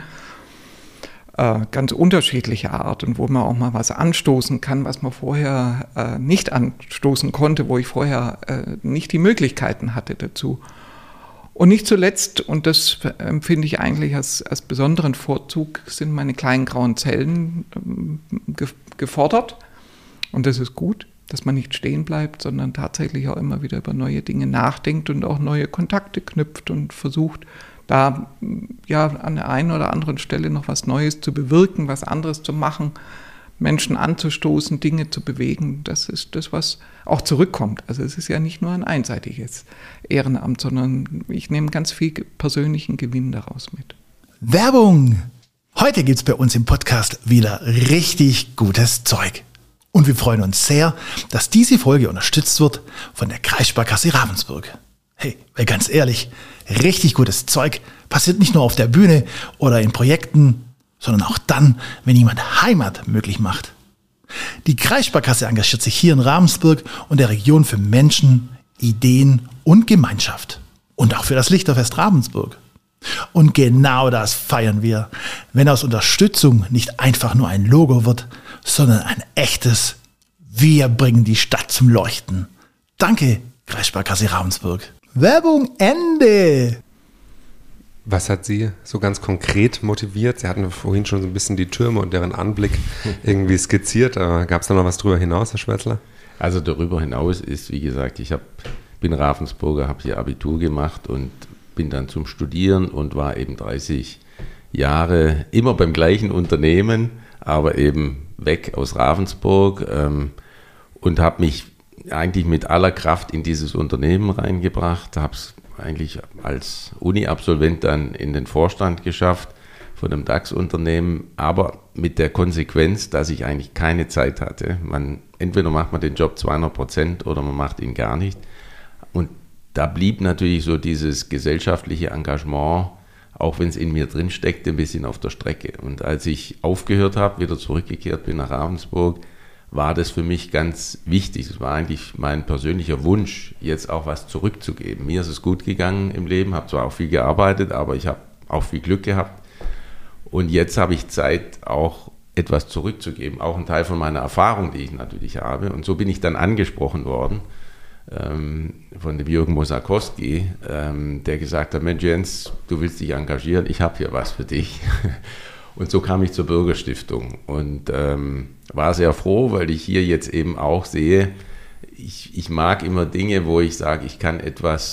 äh, ganz unterschiedlicher Art und wo man auch mal was anstoßen kann, was man vorher äh, nicht anstoßen konnte, wo ich vorher äh, nicht die Möglichkeiten hatte dazu. Und nicht zuletzt, und das empfinde ich eigentlich als, als besonderen Vorzug, sind meine kleinen grauen Zellen ge- gefordert. Und das ist gut, dass man nicht stehen bleibt, sondern tatsächlich auch immer wieder über neue Dinge nachdenkt und auch neue Kontakte knüpft und versucht, da ja an der einen oder anderen Stelle noch was Neues zu bewirken, was anderes zu machen, Menschen anzustoßen, Dinge zu bewegen. Das ist das, was auch zurückkommt. Also es ist ja nicht nur ein einseitiges Ehrenamt, sondern ich nehme ganz viel persönlichen Gewinn daraus mit. Werbung! Heute gibt es bei uns im Podcast wieder richtig gutes Zeug. Und wir freuen uns sehr, dass diese Folge unterstützt wird von der Kreissparkasse Ravensburg. Hey, weil ganz ehrlich, richtig gutes Zeug passiert nicht nur auf der Bühne oder in Projekten, sondern auch dann, wenn jemand Heimat möglich macht. Die Kreissparkasse engagiert sich hier in Ravensburg und der Region für Menschen, Ideen und Gemeinschaft. Und auch für das Lichterfest Ravensburg. Und genau das feiern wir, wenn aus Unterstützung nicht einfach nur ein Logo wird, sondern ein echtes Wir bringen die Stadt zum Leuchten. Danke, Kreissparkasse Ravensburg. Werbung Ende! Was hat Sie so ganz konkret motiviert? Sie hatten vorhin schon so ein bisschen die Türme und deren Anblick irgendwie skizziert, aber gab es da noch was drüber hinaus, Herr Schwätzler? Also darüber hinaus ist, wie gesagt, ich hab, bin Ravensburger, habe hier Abitur gemacht und bin dann zum Studieren und war eben dreißig Jahre immer beim gleichen Unternehmen, aber eben weg aus Ravensburg ähm, und habe mich eigentlich mit aller Kraft in dieses Unternehmen reingebracht, habe es eigentlich als Uni-Absolvent dann in den Vorstand geschafft von einem DAX-Unternehmen, aber mit der Konsequenz, dass ich eigentlich keine Zeit hatte. Man, entweder macht man den Job zweihundert Prozent oder man macht ihn gar nicht. Und da blieb natürlich so dieses gesellschaftliche Engagement, auch wenn es in mir drin steckte, ein bisschen auf der Strecke. Und als ich aufgehört habe, wieder zurückgekehrt bin nach Ravensburg, war das für mich ganz wichtig. Es war eigentlich mein persönlicher Wunsch, jetzt auch was zurückzugeben. Mir ist es gut gegangen im Leben, habe zwar auch viel gearbeitet, aber ich habe auch viel Glück gehabt. Und jetzt habe ich Zeit, auch etwas zurückzugeben, auch ein Teil von meiner Erfahrung, die ich natürlich habe. Und so bin ich dann angesprochen worden ähm, von dem Jürgen Mosakowski, ähm, der gesagt hat, Mensch Jens, du willst dich engagieren, ich habe hier was für dich. Und so kam ich zur Bürgerstiftung und ähm, war sehr froh, weil ich hier jetzt eben auch sehe, ich, ich mag immer Dinge, wo ich sage, ich kann etwas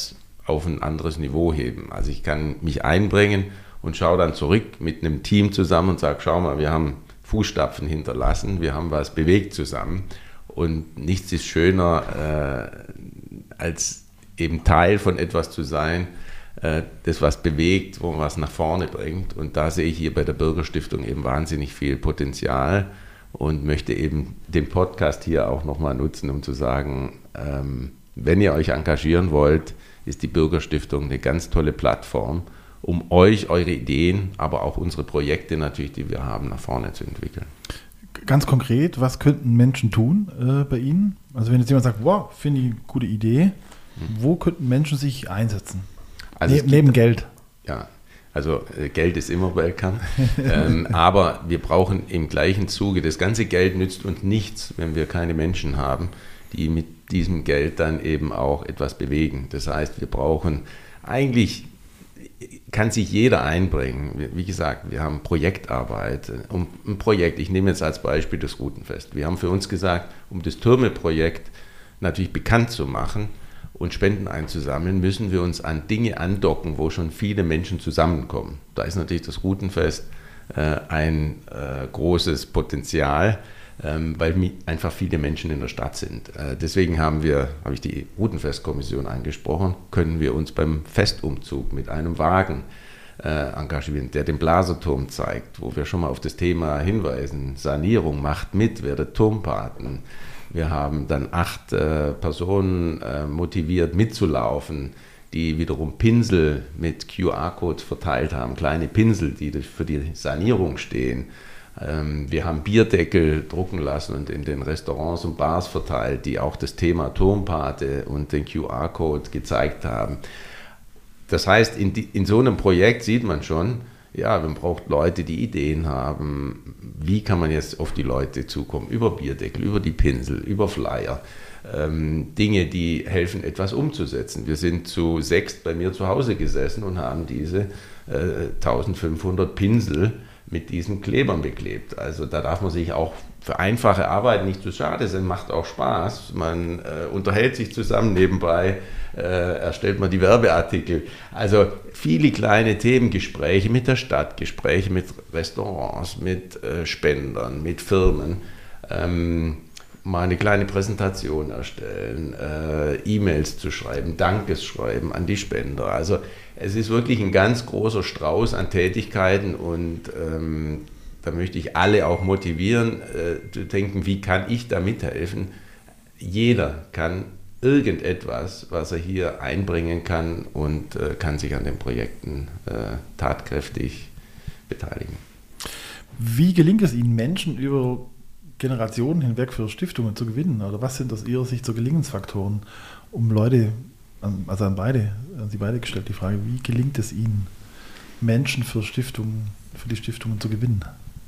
auf ein anderes Niveau heben. Also ich kann mich einbringen und schaue dann zurück mit einem Team zusammen und sage, schau mal, wir haben Fußstapfen hinterlassen, wir haben was bewegt zusammen und nichts ist schöner, äh, als eben Teil von etwas zu sein, äh, das was bewegt, wo man was nach vorne bringt. Und da sehe ich hier bei der Bürgerstiftung eben wahnsinnig viel Potenzial und möchte eben den Podcast hier auch nochmal nutzen, um zu sagen, ähm, wenn ihr euch engagieren wollt, ist die Bürgerstiftung eine ganz tolle Plattform, um euch, eure Ideen, aber auch unsere Projekte natürlich, die wir haben, nach vorne zu entwickeln. Ganz konkret, was könnten Menschen tun äh, bei Ihnen? Also wenn jetzt jemand sagt, wow, finde ich eine gute Idee, hm. wo könnten Menschen sich einsetzen? Also ne, neben Geld. Ja, also äh, Geld ist immer welcome, ähm, aber wir brauchen im gleichen Zuge, das ganze Geld nützt uns nichts, wenn wir keine Menschen haben, die mit diesem Geld dann eben auch etwas bewegen. Das heißt, wir brauchen eigentlich, kann sich jeder einbringen. Wie gesagt, wir haben Projektarbeit. Um ein Projekt, ich nehme jetzt als Beispiel das Routenfest. Wir haben für uns gesagt, um das Türme-Projekt natürlich bekannt zu machen und Spenden einzusammeln, müssen wir uns an Dinge andocken, wo schon viele Menschen zusammenkommen. Da ist natürlich das Routenfest äh, ein äh, großes Potenzial, ähm, weil mi- einfach viele Menschen in der Stadt sind. Äh, deswegen haben wir, habe ich die Routenfestkommission angesprochen, können wir uns beim Festumzug mit einem Wagen äh, engagieren, der den Blaserturm zeigt, wo wir schon mal auf das Thema hinweisen. Sanierung macht mit, werdet Turmpaten. Wir haben dann acht äh, Personen äh, motiviert mitzulaufen, die wiederum Pinsel mit Q R-Codes verteilt haben, kleine Pinsel, die für die Sanierung stehen. Ähm, wir haben Bierdeckel drucken lassen und in den Restaurants und Bars verteilt, die auch das Thema Turmpate und den Q R-Code gezeigt haben. Das heißt, in, die, in so einem Projekt sieht man schon, ja, man braucht Leute, die Ideen haben. Wie kann man jetzt auf die Leute zukommen? Über Bierdeckel, über die Pinsel, über Flyer. Ähm, Dinge, die helfen, etwas umzusetzen. Wir sind zu sechst bei mir zu Hause gesessen und haben diese äh, eintausendfünfhundert Pinsel mit diesen Klebern beklebt. Also da darf man sich auch für einfache Arbeit nicht zu schade sein, macht auch Spaß. Man äh, unterhält sich zusammen nebenbei, äh, erstellt man die Werbeartikel. Also viele kleine Themen, Gespräche mit der Stadt, Gespräche mit Restaurants, mit äh, Spendern, mit Firmen, ähm, mal eine kleine Präsentation erstellen, äh, E-Mails zu schreiben, Dankesschreiben an die Spender. Also es ist wirklich ein ganz großer Strauß an Tätigkeiten und ähm, da möchte ich alle auch motivieren, äh, zu denken, wie kann ich da mithelfen? Jeder kann irgendetwas, was er hier einbringen kann und äh, kann sich an den Projekten äh, tatkräftig beteiligen. Wie gelingt es Ihnen, Menschen über Generationen hinweg für Stiftungen zu gewinnen? Oder was sind aus Ihrer Sicht so Gelingensfaktoren, um Leute, also an beide, an Sie beide gestellt die Frage, wie gelingt es Ihnen, Menschen für Stiftungen, für die Stiftungen zu gewinnen?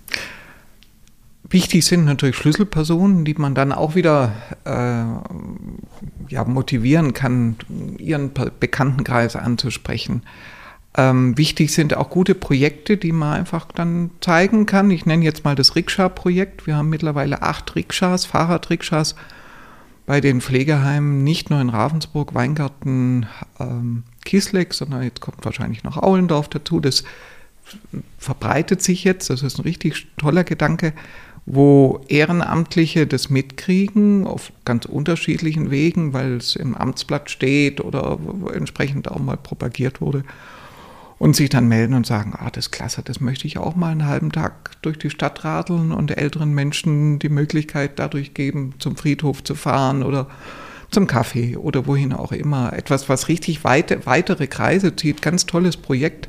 Wichtig sind natürlich Schlüsselpersonen, die man dann auch wieder äh, ja, motivieren kann, ihren Bekanntenkreis anzusprechen. Ähm, wichtig sind auch gute Projekte, die man einfach dann zeigen kann. Ich nenne jetzt mal das Rikscha-Projekt. Wir haben mittlerweile acht Rikschas, Fahrradrikschas bei den Pflegeheimen, nicht nur in Ravensburg, Weingarten, ähm, Kisleck, sondern jetzt kommt wahrscheinlich noch Aulendorf dazu. Das verbreitet sich jetzt, das ist ein richtig toller Gedanke, wo Ehrenamtliche das mitkriegen, auf ganz unterschiedlichen Wegen, weil es im Amtsblatt steht oder entsprechend auch mal propagiert wurde. Und sich dann melden und sagen, ah, das ist klasse, das möchte ich auch mal einen halben Tag durch die Stadt radeln und älteren Menschen die Möglichkeit dadurch geben, zum Friedhof zu fahren oder zum Kaffee oder wohin auch immer. Etwas, was richtig weite, weitere Kreise zieht, ganz tolles Projekt.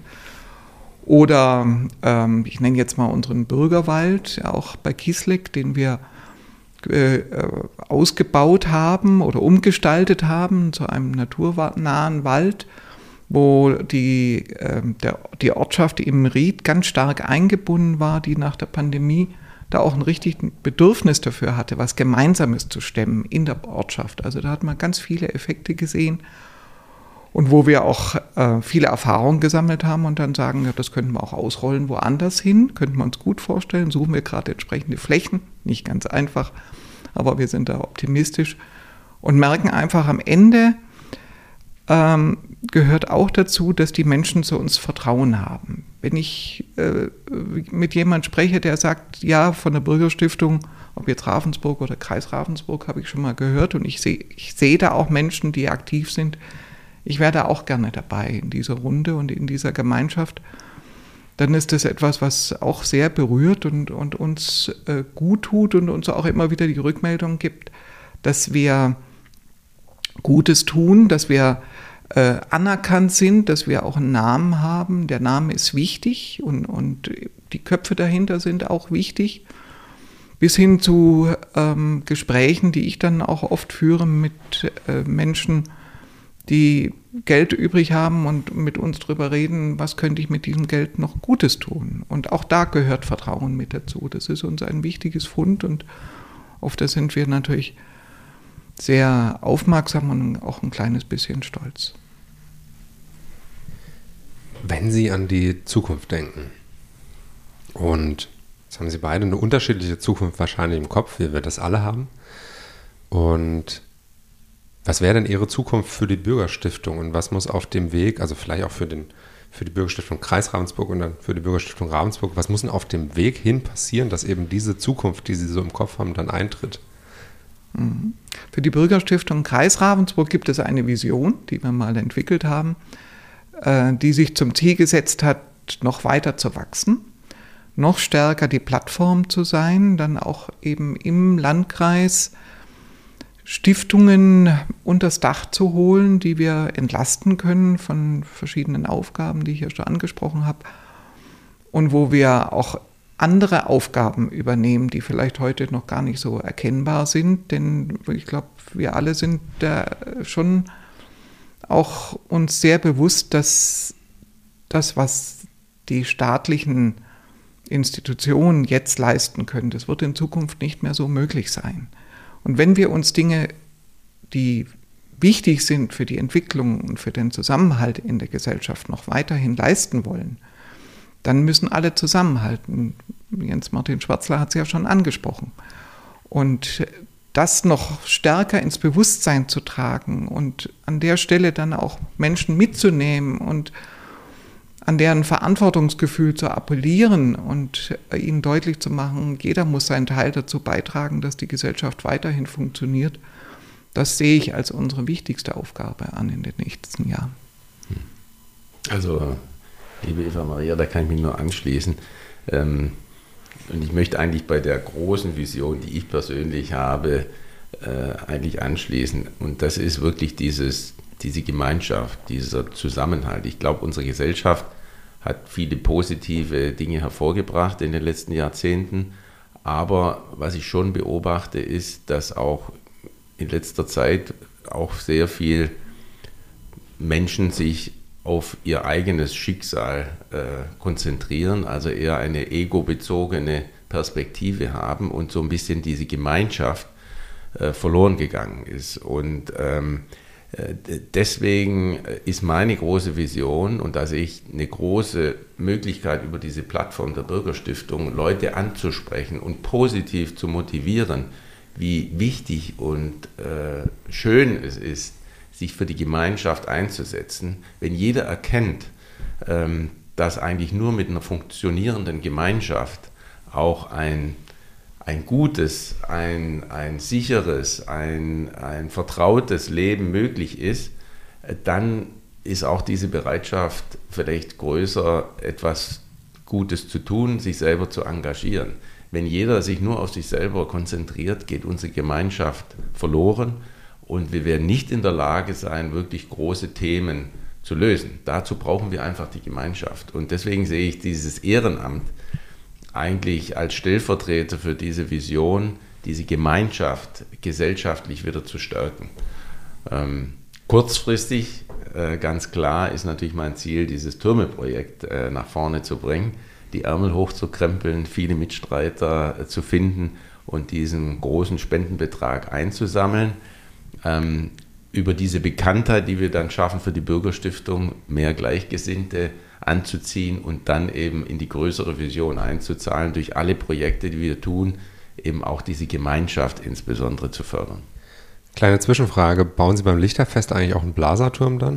Oder ähm, ich nenne jetzt mal unseren Bürgerwald, auch bei Kisleck, den wir äh, ausgebaut haben oder umgestaltet haben zu einem naturnahen Wald, wo die, äh, der, die Ortschaft im Ried ganz stark eingebunden war, die nach der Pandemie da auch ein richtiges Bedürfnis dafür hatte, was Gemeinsames zu stemmen in der Ortschaft. Also da hat man ganz viele Effekte gesehen und wo wir auch äh, viele Erfahrungen gesammelt haben und dann sagen, ja, das könnten wir auch ausrollen woanders hin, könnten wir uns gut vorstellen, suchen wir gerade entsprechende Flächen, nicht ganz einfach, aber wir sind da optimistisch und merken einfach am Ende, ähm, gehört auch dazu, dass die Menschen zu uns Vertrauen haben. Wenn ich äh, mit jemandem spreche, der sagt, ja, von der Bürgerstiftung, ob jetzt Ravensburg oder Kreis Ravensburg, habe ich schon mal gehört, und ich sehe ich sehe da auch Menschen, die aktiv sind. Ich wäre da auch gerne dabei in dieser Runde und in dieser Gemeinschaft. Dann ist das etwas, was auch sehr berührt und, und uns äh, gut tut und uns auch immer wieder die Rückmeldung gibt, dass wir Gutes tun, dass wir äh, anerkannt sind, dass wir auch einen Namen haben. Der Name ist wichtig und, und die Köpfe dahinter sind auch wichtig. Bis hin zu ähm, Gesprächen, die ich dann auch oft führe mit äh, Menschen, die Geld übrig haben und mit uns drüber reden, was könnte ich mit diesem Geld noch Gutes tun. Und auch da gehört Vertrauen mit dazu. Das ist uns ein wichtiges Pfund und auf das sind wir natürlich sehr aufmerksam und auch ein kleines bisschen stolz. Wenn Sie an die Zukunft denken, und jetzt haben Sie beide eine unterschiedliche Zukunft wahrscheinlich im Kopf, wie wir das alle haben, und was wäre denn Ihre Zukunft für die Bürgerstiftung und was muss auf dem Weg, also vielleicht auch für, den, für die Bürgerstiftung Kreis Ravensburg und dann für die Bürgerstiftung Ravensburg, was muss denn auf dem Weg hin passieren, dass eben diese Zukunft, die Sie so im Kopf haben, dann eintritt? Für die Bürgerstiftung Kreis Ravensburg gibt es eine Vision, die wir mal entwickelt haben, die sich zum Ziel gesetzt hat, noch weiter zu wachsen, noch stärker die Plattform zu sein, dann auch eben im Landkreis Stiftungen unters Dach zu holen, die wir entlasten können von verschiedenen Aufgaben, die ich ja schon angesprochen habe, und wo wir auch andere Aufgaben übernehmen, die vielleicht heute noch gar nicht so erkennbar sind, denn ich glaube, wir alle sind da schon auch uns sehr bewusst, dass das, was die staatlichen Institutionen jetzt leisten können, das wird in Zukunft nicht mehr so möglich sein. Und wenn wir uns Dinge, die wichtig sind für die Entwicklung und für den Zusammenhalt in der Gesellschaft, noch weiterhin leisten wollen, dann müssen alle zusammenhalten. Jens-Martin Schwarzler hat es ja schon angesprochen. Und das noch stärker ins Bewusstsein zu tragen und an der Stelle dann auch Menschen mitzunehmen und an deren Verantwortungsgefühl zu appellieren und ihnen deutlich zu machen, jeder muss seinen Teil dazu beitragen, dass die Gesellschaft weiterhin funktioniert, das sehe ich als unsere wichtigste Aufgabe an in den nächsten Jahren. Also, liebe Eva Maria, da kann ich mich nur anschließen. Und ich möchte eigentlich bei der großen Vision, die ich persönlich habe, eigentlich anschließen. Und das ist wirklich dieses diese Gemeinschaft, dieser Zusammenhalt. Ich glaube, unsere Gesellschaft hat viele positive Dinge hervorgebracht in den letzten Jahrzehnten. Aber was ich schon beobachte, ist, dass auch in letzter Zeit auch sehr viel Menschen sich auf ihr eigenes Schicksal äh, konzentrieren, also eher eine ego-bezogene Perspektive haben und so ein bisschen diese Gemeinschaft äh, verloren gegangen ist. Und ähm, deswegen ist meine große Vision, und da sehe ich eine große Möglichkeit über diese Plattform der Bürgerstiftung, Leute anzusprechen und positiv zu motivieren, wie wichtig und äh, schön es ist, sich für die Gemeinschaft einzusetzen, wenn jeder erkennt, ähm, dass eigentlich nur mit einer funktionierenden Gemeinschaft auch ein ein gutes, ein, ein sicheres, ein, ein vertrautes Leben möglich ist, dann ist auch diese Bereitschaft vielleicht größer, etwas Gutes zu tun, sich selber zu engagieren. Wenn jeder sich nur auf sich selber konzentriert, geht unsere Gemeinschaft verloren und wir werden nicht in der Lage sein, wirklich große Themen zu lösen. Dazu brauchen wir einfach die Gemeinschaft. Und deswegen sehe ich dieses Ehrenamt eigentlich als Stellvertreter für diese Vision, diese Gemeinschaft gesellschaftlich wieder zu stärken. Ähm, kurzfristig, äh, ganz klar, ist natürlich mein Ziel, dieses Türme-Projekt äh, nach vorne zu bringen, die Ärmel hochzukrempeln, viele Mitstreiter äh, zu finden und diesen großen Spendenbetrag einzusammeln. Ähm, über diese Bekanntheit, die wir dann schaffen für die Bürgerstiftung, mehr Gleichgesinnte anzuziehen und dann eben in die größere Vision einzuzahlen, durch alle Projekte, die wir tun, eben auch diese Gemeinschaft insbesondere zu fördern. Kleine Zwischenfrage, bauen Sie beim Lichterfest eigentlich auch einen Blaserturm dann?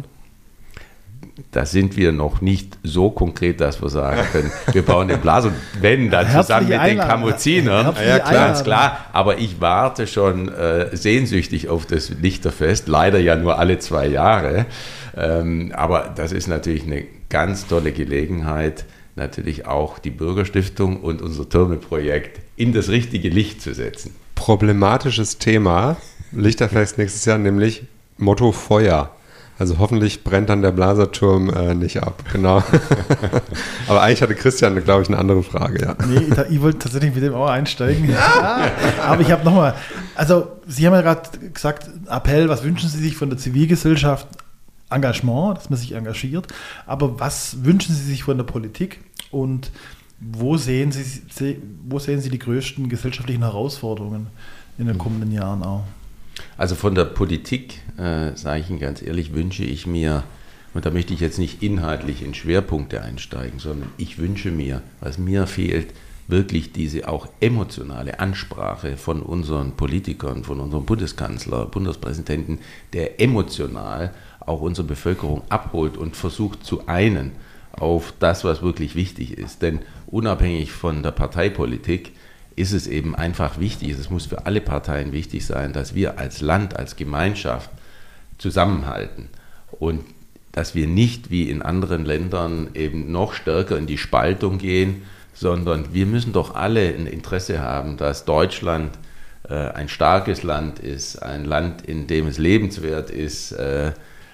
Da sind wir noch nicht so konkret, dass wir sagen können, wir bauen den Blaser, wenn dann zusammen mit den Kapuzinern, ja, klar, ganz klar. Aber ich warte schon äh, sehnsüchtig auf das Lichterfest, leider ja nur alle zwei Jahre. Ähm, aber das ist natürlich eine ganz tolle Gelegenheit, natürlich auch die Bürgerstiftung und unser Türmeprojekt in das richtige Licht zu setzen. Problematisches Thema, Lichterfest nächstes Jahr, nämlich Motto Feuer. Also hoffentlich brennt dann der Blaserturm äh, nicht ab, genau. Aber eigentlich hatte Christian, glaube ich, eine andere Frage, ja. Nee, ich, ich wollte tatsächlich mit dem auch einsteigen. Ja, aber ich habe nochmal, also Sie haben ja gerade gesagt, Appell, was wünschen Sie sich von der Zivilgesellschaft? Engagement, dass man sich engagiert. Aber was wünschen Sie sich von der Politik? Und wo sehen Sie, wo sehen Sie die größten gesellschaftlichen Herausforderungen in den kommenden Jahren auch? Also von der Politik, äh, sage ich Ihnen ganz ehrlich, wünsche ich mir, und da möchte ich jetzt nicht inhaltlich in Schwerpunkte einsteigen, sondern ich wünsche mir, was mir fehlt, wirklich diese auch emotionale Ansprache von unseren Politikern, von unserem Bundeskanzler, Bundespräsidenten, der emotional auch unsere Bevölkerung abholt und versucht zu einen auf das, was wirklich wichtig ist. Denn unabhängig von der Parteipolitik ist es eben einfach wichtig, es muss für alle Parteien wichtig sein, dass wir als Land, als Gemeinschaft zusammenhalten und dass wir nicht wie in anderen Ländern eben noch stärker in die Spaltung gehen, sondern wir müssen doch alle ein Interesse haben, dass Deutschland äh, ein starkes Land ist, ein Land, in dem es lebenswert ist, äh, äh,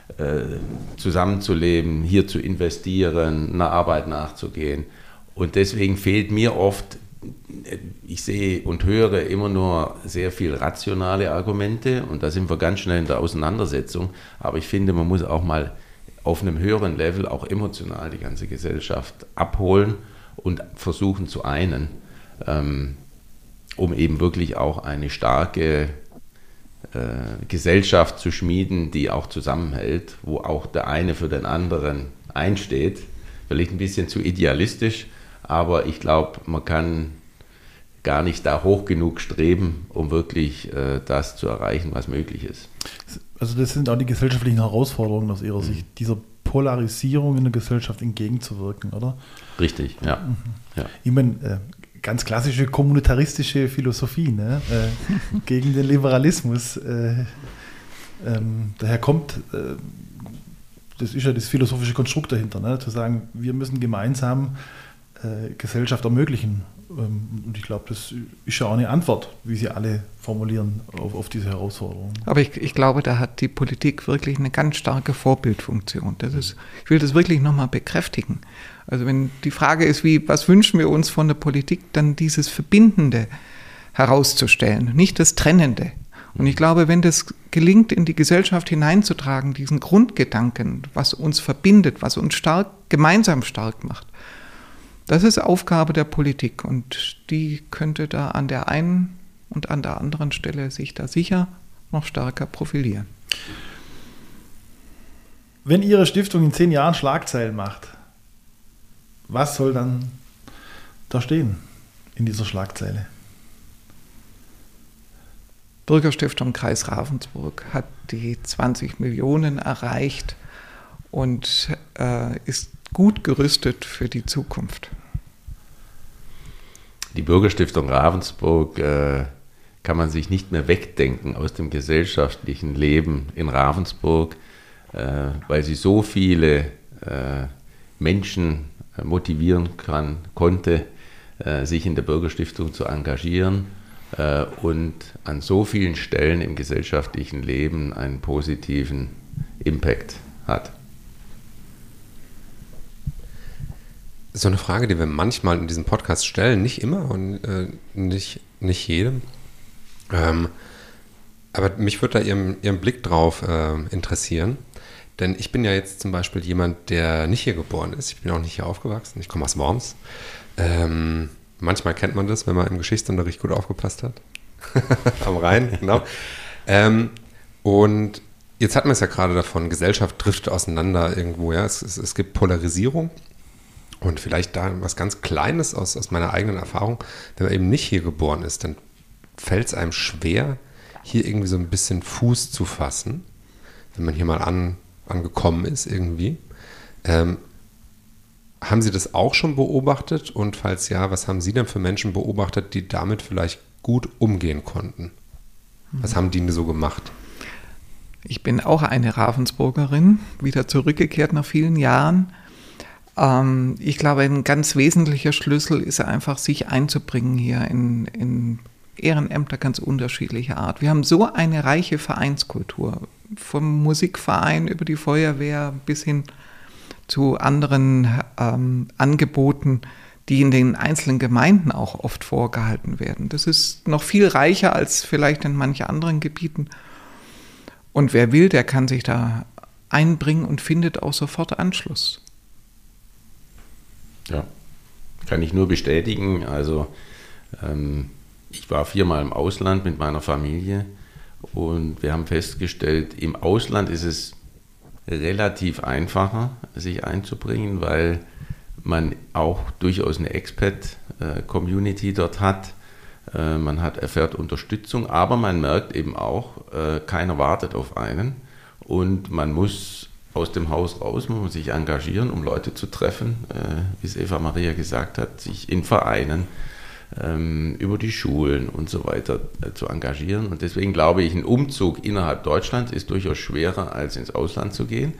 zusammenzuleben, hier zu investieren, einer Arbeit nachzugehen. Und deswegen fehlt mir oft, ich sehe und höre immer nur sehr viel rationale Argumente und da sind wir ganz schnell in der Auseinandersetzung, aber ich finde, man muss auch mal auf einem höheren Level auch emotional die ganze Gesellschaft abholen und versuchen zu einen, ähm, um eben wirklich auch eine starke äh, Gesellschaft zu schmieden, die auch zusammenhält, wo auch der eine für den anderen einsteht. Vielleicht ein bisschen zu idealistisch, aber ich glaube, man kann gar nicht da hoch genug streben, um wirklich äh, das zu erreichen, was möglich ist. Also das sind auch die gesellschaftlichen Herausforderungen aus Ihrer mhm. Sicht, dieser Polarisierung in der Gesellschaft entgegenzuwirken, oder? Richtig, ja. Mhm. ja. Ich meine, äh, ganz klassische kommunitaristische Philosophie, ne? äh, gegen den Liberalismus. Äh, ähm, daher kommt, äh, das ist ja das philosophische Konstrukt dahinter, ne? Zu sagen, wir müssen gemeinsam äh, Gesellschaft ermöglichen. Ähm, und ich glaube, das ist ja auch eine Antwort, wie Sie alle formulieren, auf, auf diese Herausforderungen. Aber ich, ich glaube, da hat die Politik wirklich eine ganz starke Vorbildfunktion. Das ist, ich will das wirklich nochmal bekräftigen. Also wenn die Frage ist, wie, was wünschen wir uns von der Politik, dann dieses Verbindende herauszustellen, nicht das Trennende. Und ich glaube, wenn das gelingt, in die Gesellschaft hineinzutragen, diesen Grundgedanken, was uns verbindet, was uns stark, gemeinsam stark macht, das ist Aufgabe der Politik und die könnte da an der einen und an der anderen Stelle sich da sicher noch stärker profilieren. Wenn Ihre Stiftung in zehn Jahren Schlagzeilen macht, was soll dann da stehen in dieser Schlagzeile? Bürgerstiftung Kreis Ravensburg hat die zwanzig Millionen erreicht und äh, ist gut gerüstet für die Zukunft. Die Bürgerstiftung Ravensburg äh, kann man sich nicht mehr wegdenken aus dem gesellschaftlichen Leben in Ravensburg, äh, weil sie so viele äh, Menschen motivieren kann, konnte, äh, sich in der Bürgerstiftung zu engagieren äh, und an so vielen Stellen im gesellschaftlichen Leben einen positiven Impact hat. So eine Frage, die wir manchmal in diesem Podcast stellen, nicht immer und äh, nicht, nicht jedem. Ähm, aber mich würde da Ihren, Ihren Blick drauf äh, interessieren. Denn ich bin ja jetzt zum Beispiel jemand, der nicht hier geboren ist. Ich bin auch nicht hier aufgewachsen. Ich komme aus Worms. Ähm, manchmal kennt man das, wenn man im Geschichtsunterricht gut aufgepasst hat. Am Rhein, genau. Ähm, und jetzt hat man es ja gerade davon, Gesellschaft driftet auseinander irgendwo. Ja? Es, es, es gibt Polarisierung. Und vielleicht da was ganz Kleines aus, aus meiner eigenen Erfahrung, wenn man eben nicht hier geboren ist, dann fällt es einem schwer, hier irgendwie so ein bisschen Fuß zu fassen, wenn man hier mal an, angekommen ist irgendwie. Ähm, haben Sie das auch schon beobachtet? Und falls ja, was haben Sie denn für Menschen beobachtet, die damit vielleicht gut umgehen konnten? Was haben die so gemacht? Ich bin auch eine Ravensburgerin, wieder zurückgekehrt nach vielen Jahren. Ähm, ich glaube, ein ganz wesentlicher Schlüssel ist einfach, sich einzubringen hier in, in Ehrenämter ganz unterschiedlicher Art. Wir haben so eine reiche Vereinskultur, vom Musikverein über die Feuerwehr bis hin zu anderen ähm, Angeboten, die in den einzelnen Gemeinden auch oft vorgehalten werden. Das ist noch viel reicher als vielleicht in manchen anderen Gebieten. Und wer will, der kann sich da einbringen und findet auch sofort Anschluss. Ja, kann ich nur bestätigen. Also ähm, ich war viermal im Ausland mit meiner Familie und wir haben festgestellt, im Ausland ist es relativ einfacher, sich einzubringen, weil man auch durchaus eine Expat-Community dort hat. Man hat, erfährt Unterstützung, aber man merkt eben auch, keiner wartet auf einen und man muss aus dem Haus raus, man muss sich engagieren, um Leute zu treffen, wie es Eva Maria gesagt hat, sich in Vereinen, über die Schulen und so weiter zu engagieren. Und deswegen glaube ich, ein Umzug innerhalb Deutschlands ist durchaus schwerer, als ins Ausland zu gehen.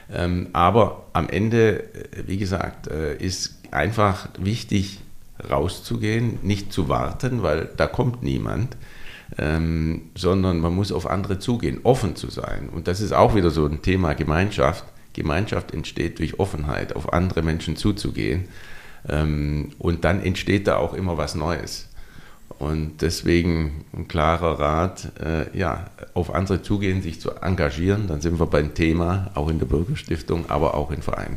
Aber am Ende, wie gesagt, ist einfach wichtig, rauszugehen, nicht zu warten, weil da kommt niemand, ähm, sondern man muss auf andere zugehen, offen zu sein. Und das ist auch wieder so ein Thema Gemeinschaft. Gemeinschaft entsteht durch Offenheit, auf andere Menschen zuzugehen. Ähm, und dann entsteht da auch immer was Neues. Und deswegen ein klarer Rat, äh, ja, auf andere zugehen, sich zu engagieren. Dann sind wir beim Thema, auch in der Bürgerstiftung, aber auch in Vereinen.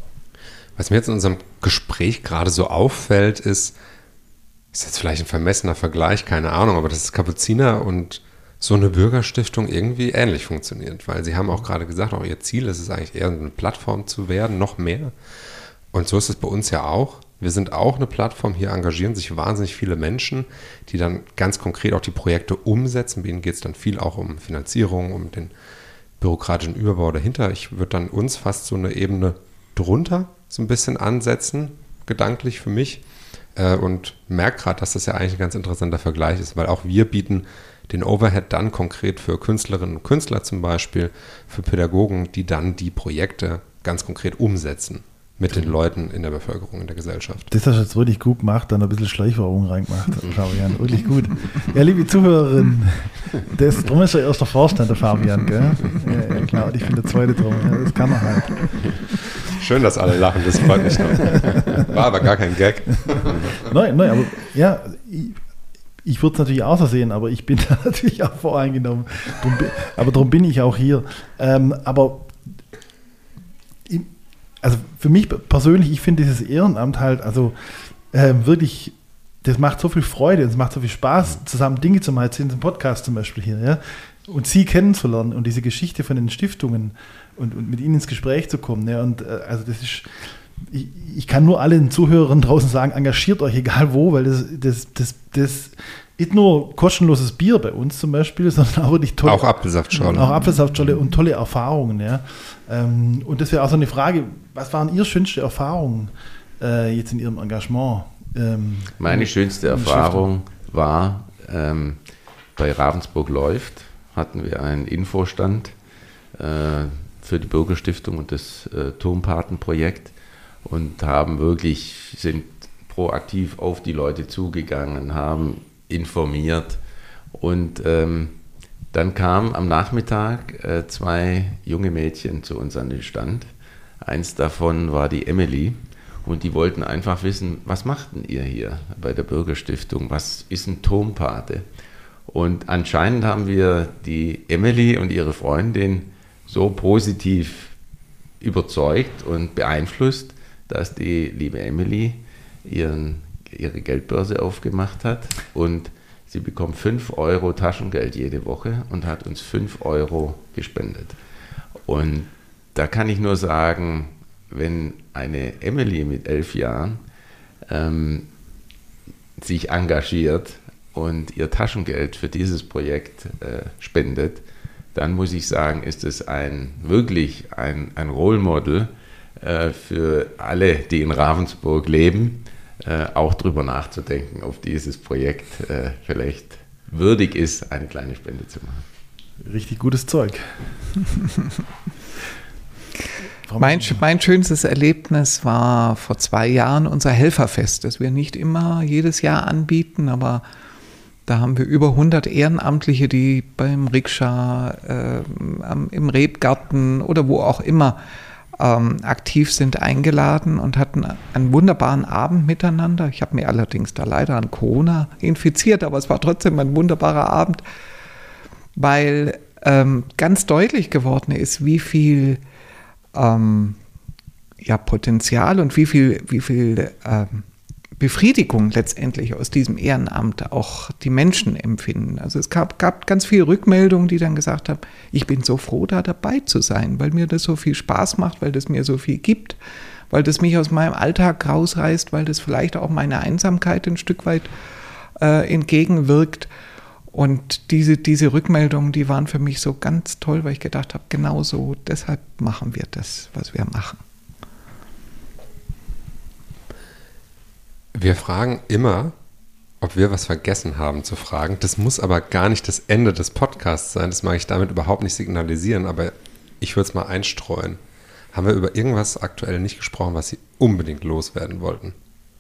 Was mir jetzt in unserem Gespräch gerade so auffällt, ist, ist jetzt vielleicht ein vermessener Vergleich, keine Ahnung, aber dass das Kapuziner und so eine Bürgerstiftung irgendwie ähnlich funktioniert, weil Sie haben auch gerade gesagt, auch Ihr Ziel ist es eigentlich eher eine Plattform zu werden, noch mehr. Und so ist es bei uns ja auch. Wir sind auch eine Plattform, hier engagieren sich wahnsinnig viele Menschen, die dann ganz konkret auch die Projekte umsetzen. Bei ihnen geht es dann viel auch um Finanzierung, um den bürokratischen Überbau dahinter. Ich würde dann uns fast so eine Ebene drunter so ein bisschen ansetzen, gedanklich für mich, äh, und merke gerade, dass das ja eigentlich ein ganz interessanter Vergleich ist, weil auch wir bieten den Overhead dann konkret für Künstlerinnen und Künstler zum Beispiel, für Pädagogen, die dann die Projekte ganz konkret umsetzen mit den Leuten in der Bevölkerung, in der Gesellschaft. Das hast du jetzt wirklich gut gemacht, dann ein bisschen Schleichwerbung reingemacht, Fabian, wirklich gut. Ja, liebe Zuhörerinnen, das, drum ist der erste Vorstand, der Fabian, gell? Ja, ja klar, und ich bin der zweite drum, ja, das kann man halt. Schön, dass alle lachen, das freut mich noch. War aber gar kein Gag. Nein, nein, aber ja, ich, ich würde es natürlich auch so sehen, aber ich bin da natürlich auch voreingenommen. Drum, aber darum bin ich auch hier. Ähm, aber ich, also für mich persönlich, ich finde dieses Ehrenamt halt, also äh, wirklich, das macht so viel Freude, es macht so viel Spaß, zusammen Dinge zu machen, jetzt in diesem Podcast zum Beispiel hier, ja, und Sie kennenzulernen und diese Geschichte von den Stiftungen und, und mit Ihnen ins Gespräch zu kommen. Ja, und äh, also das ist, ich, ich kann nur allen Zuhörern draußen sagen, engagiert euch, egal wo, weil das, das, das, das nicht nur kostenloses Bier bei uns zum Beispiel, sondern auch wirklich tolle, auch Apfelsaftschorle. Auch Apfelsaftschorle und tolle Erfahrungen. Ja. Ähm, und das wäre auch so eine Frage, was waren Ihre schönste Erfahrungen äh, jetzt in Ihrem Engagement? Ähm, Meine schönste Erfahrung war, ähm, bei Ravensburg läuft, hatten wir einen Infostand äh, für die Bürgerstiftung und das äh, Turmpatenprojekt und haben wirklich, sind proaktiv auf die Leute zugegangen, haben informiert und ähm, dann kamen am Nachmittag äh, zwei junge Mädchen zu uns an den Stand. Eins davon war die Emily und die wollten einfach wissen, was macht denn ihr hier bei der Bürgerstiftung? Was ist ein Turmpate? Und anscheinend haben wir die Emily und ihre Freundin so positiv überzeugt und beeinflusst, dass die liebe Emily ihren, ihre Geldbörse aufgemacht hat und sie bekommt fünf Euro Taschengeld jede Woche und hat uns fünf Euro gespendet. Und da kann ich nur sagen, wenn eine Emily mit elf Jahren ähm, sich engagiert und ihr Taschengeld für dieses Projekt äh, spendet, dann muss ich sagen, ist es ein, wirklich ein, ein Role Model äh, für alle, die in Ravensburg leben, äh, auch drüber nachzudenken, ob dieses Projekt äh, vielleicht würdig ist, eine kleine Spende zu machen. Richtig gutes Zeug. Mein, mein schönstes Erlebnis war vor zwei Jahren unser Helferfest, das wir nicht immer jedes Jahr anbieten, aber da haben wir über hundert Ehrenamtliche, die beim Rikscha, äh, im Rebgarten oder wo auch immer ähm, aktiv sind, eingeladen und hatten einen wunderbaren Abend miteinander. Ich habe mir allerdings da leider an Corona infiziert, aber es war trotzdem ein wunderbarer Abend, weil ähm, ganz deutlich geworden ist, wie viel ähm, ja, Potenzial und wie viel, wie viel ähm, Befriedigung letztendlich aus diesem Ehrenamt auch die Menschen empfinden. Also es gab, gab ganz viele Rückmeldungen, die dann gesagt haben, ich bin so froh, da dabei zu sein, weil mir das so viel Spaß macht, weil das mir so viel gibt, weil das mich aus meinem Alltag rausreißt, weil das vielleicht auch meine Einsamkeit ein Stück weit äh, entgegenwirkt. Und diese, diese Rückmeldungen, die waren für mich so ganz toll, weil ich gedacht habe, genau so, deshalb machen wir das, was wir machen. Wir fragen immer, ob wir was vergessen haben zu fragen. Das muss aber gar nicht das Ende des Podcasts sein. Das mag ich damit überhaupt nicht signalisieren, aber ich würde es mal einstreuen. Haben wir über irgendwas aktuell nicht gesprochen, was Sie unbedingt loswerden wollten?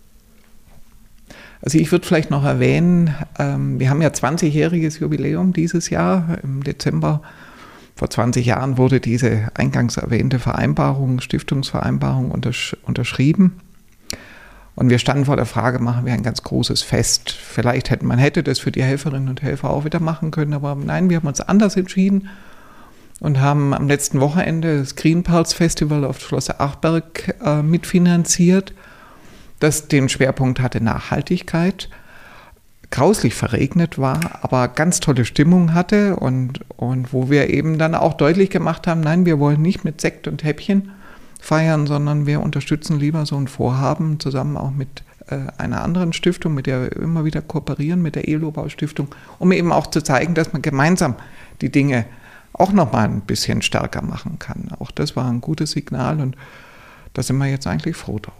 Also ich würde vielleicht noch erwähnen, ähm, wir haben ja zwanzigjähriges Jubiläum dieses Jahr. Im Dezember vor zwanzig Jahren wurde diese eingangs erwähnte Vereinbarung, Stiftungsvereinbarung untersch- unterschrieben. Und wir standen vor der Frage, machen wir ein ganz großes Fest. Vielleicht hätte man hätte das für die Helferinnen und Helfer auch wieder machen können, aber nein, wir haben uns anders entschieden und haben am letzten Wochenende das Green Pulse Festival auf Schloss Achberg äh, mitfinanziert, das den Schwerpunkt hatte Nachhaltigkeit, grauslich verregnet war, aber ganz tolle Stimmung hatte und, und wo wir eben dann auch deutlich gemacht haben, nein, wir wollen nicht mit Sekt und Häppchen feiern, sondern wir unterstützen lieber so ein Vorhaben zusammen auch mit äh, einer anderen Stiftung, mit der wir immer wieder kooperieren, mit der Elohbau-Stiftung, um eben auch zu zeigen, dass man gemeinsam die Dinge auch nochmal ein bisschen stärker machen kann. Auch das war ein gutes Signal und da sind wir jetzt eigentlich froh drauf.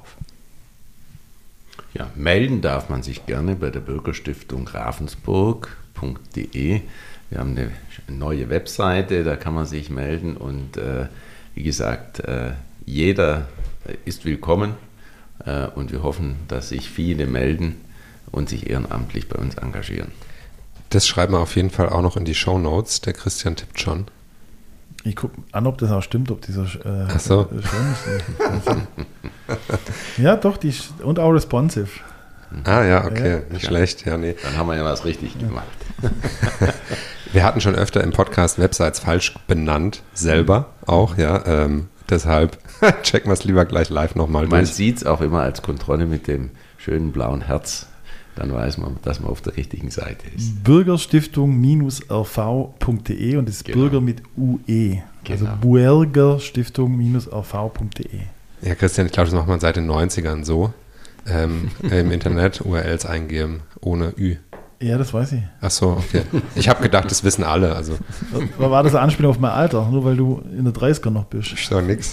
Ja, melden darf man sich gerne bei der Bürgerstiftung ravensburg punkt de. Wir haben eine neue Webseite, da kann man sich melden und äh, wie gesagt, äh, jeder ist willkommen äh, und wir hoffen, dass sich viele melden und sich ehrenamtlich bei uns engagieren. Das schreiben wir auf jeden Fall auch noch in die Shownotes. Der Christian tippt schon. Ich gucke an, ob das auch stimmt, ob dieser äh, Ach so. äh, ja, doch, die und auch responsive. Ah ja, okay, Ja. nicht schlecht. Ja, nee. Dann haben wir ja was richtig gemacht. Wir hatten schon öfter im Podcast Websites falsch benannt, selber auch, ja. Ähm, deshalb checken wir es lieber gleich live nochmal Man durch. sieht es auch immer als Kontrolle mit dem schönen blauen Herz. Dann weiß man, dass man auf der richtigen Seite ist. Bürgerstiftung R V punkt de und das ist Genau. Bürger mit U E. Also Genau. Buergerstiftung R V punkt de. Ja, Christian, ich glaube, das macht man seit den neunzigern so. Ähm, im Internet U R Ls eingeben, ohne Ü. Ja, das weiß ich. Ach so, okay. Ich habe gedacht, das wissen alle. Also, War war das eine Anspielung auf mein Alter, nur weil du in der dreißiger noch bist? ich sage nichts.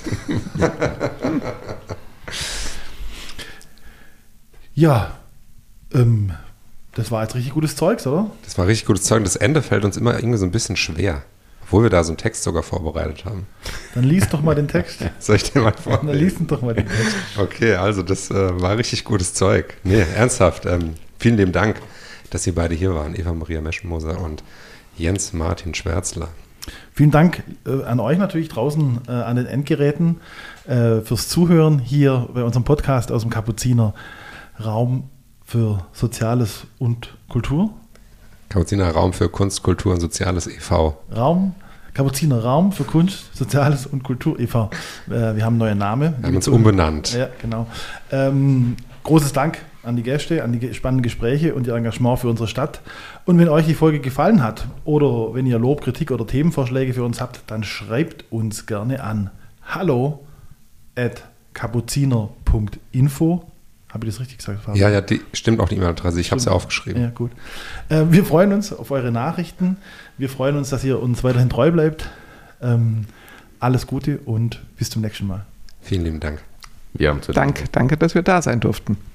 Ja, ähm, das war jetzt richtig gutes Zeugs, oder? Das war richtig gutes Zeug. Das Ende fällt uns immer irgendwie so ein bisschen schwer. Obwohl wir da so einen Text sogar vorbereitet haben. Dann lies doch mal den Text. Soll ich dir mal Dann lies vorlesen? doch mal den Text. Okay, also das äh, war richtig gutes Zeug. Nee, ernsthaft. Ähm, vielen lieben Dank, dass Sie beide hier waren. Eva Maria Meschenmoser und Jens Martin Schwärzler. Vielen Dank äh, an euch natürlich draußen äh, an den Endgeräten äh, fürs Zuhören hier bei unserem Podcast aus dem Kapuziner Raum für Soziales und Kultur. Kapuziner Raum für Kunst, Kultur und Soziales e V Raum, Kapuziner Raum für Kunst, Soziales und Kultur e V. Äh, wir haben einen neuen Namen. Wir haben uns umbenannt. Ja, genau. Ähm, großes Dank an die Gäste, an die spannenden Gespräche und ihr Engagement für unsere Stadt. Und wenn euch die Folge gefallen hat oder wenn ihr Lob, Kritik oder Themenvorschläge für uns habt, dann schreibt uns gerne an hallo at kapuziner punkt info. Habe ich das richtig gesagt, Fabian? Ja, ja, die, stimmt auch die E-Mail-Adresse. Ich habe es ja aufgeschrieben. Ja, gut. Äh, wir freuen uns auf eure Nachrichten. Wir freuen uns, dass ihr uns weiterhin treu bleibt. Ähm, alles Gute und bis zum nächsten Mal. Vielen lieben Dank. Wir haben zu Danke, danke, dass wir da sein durften.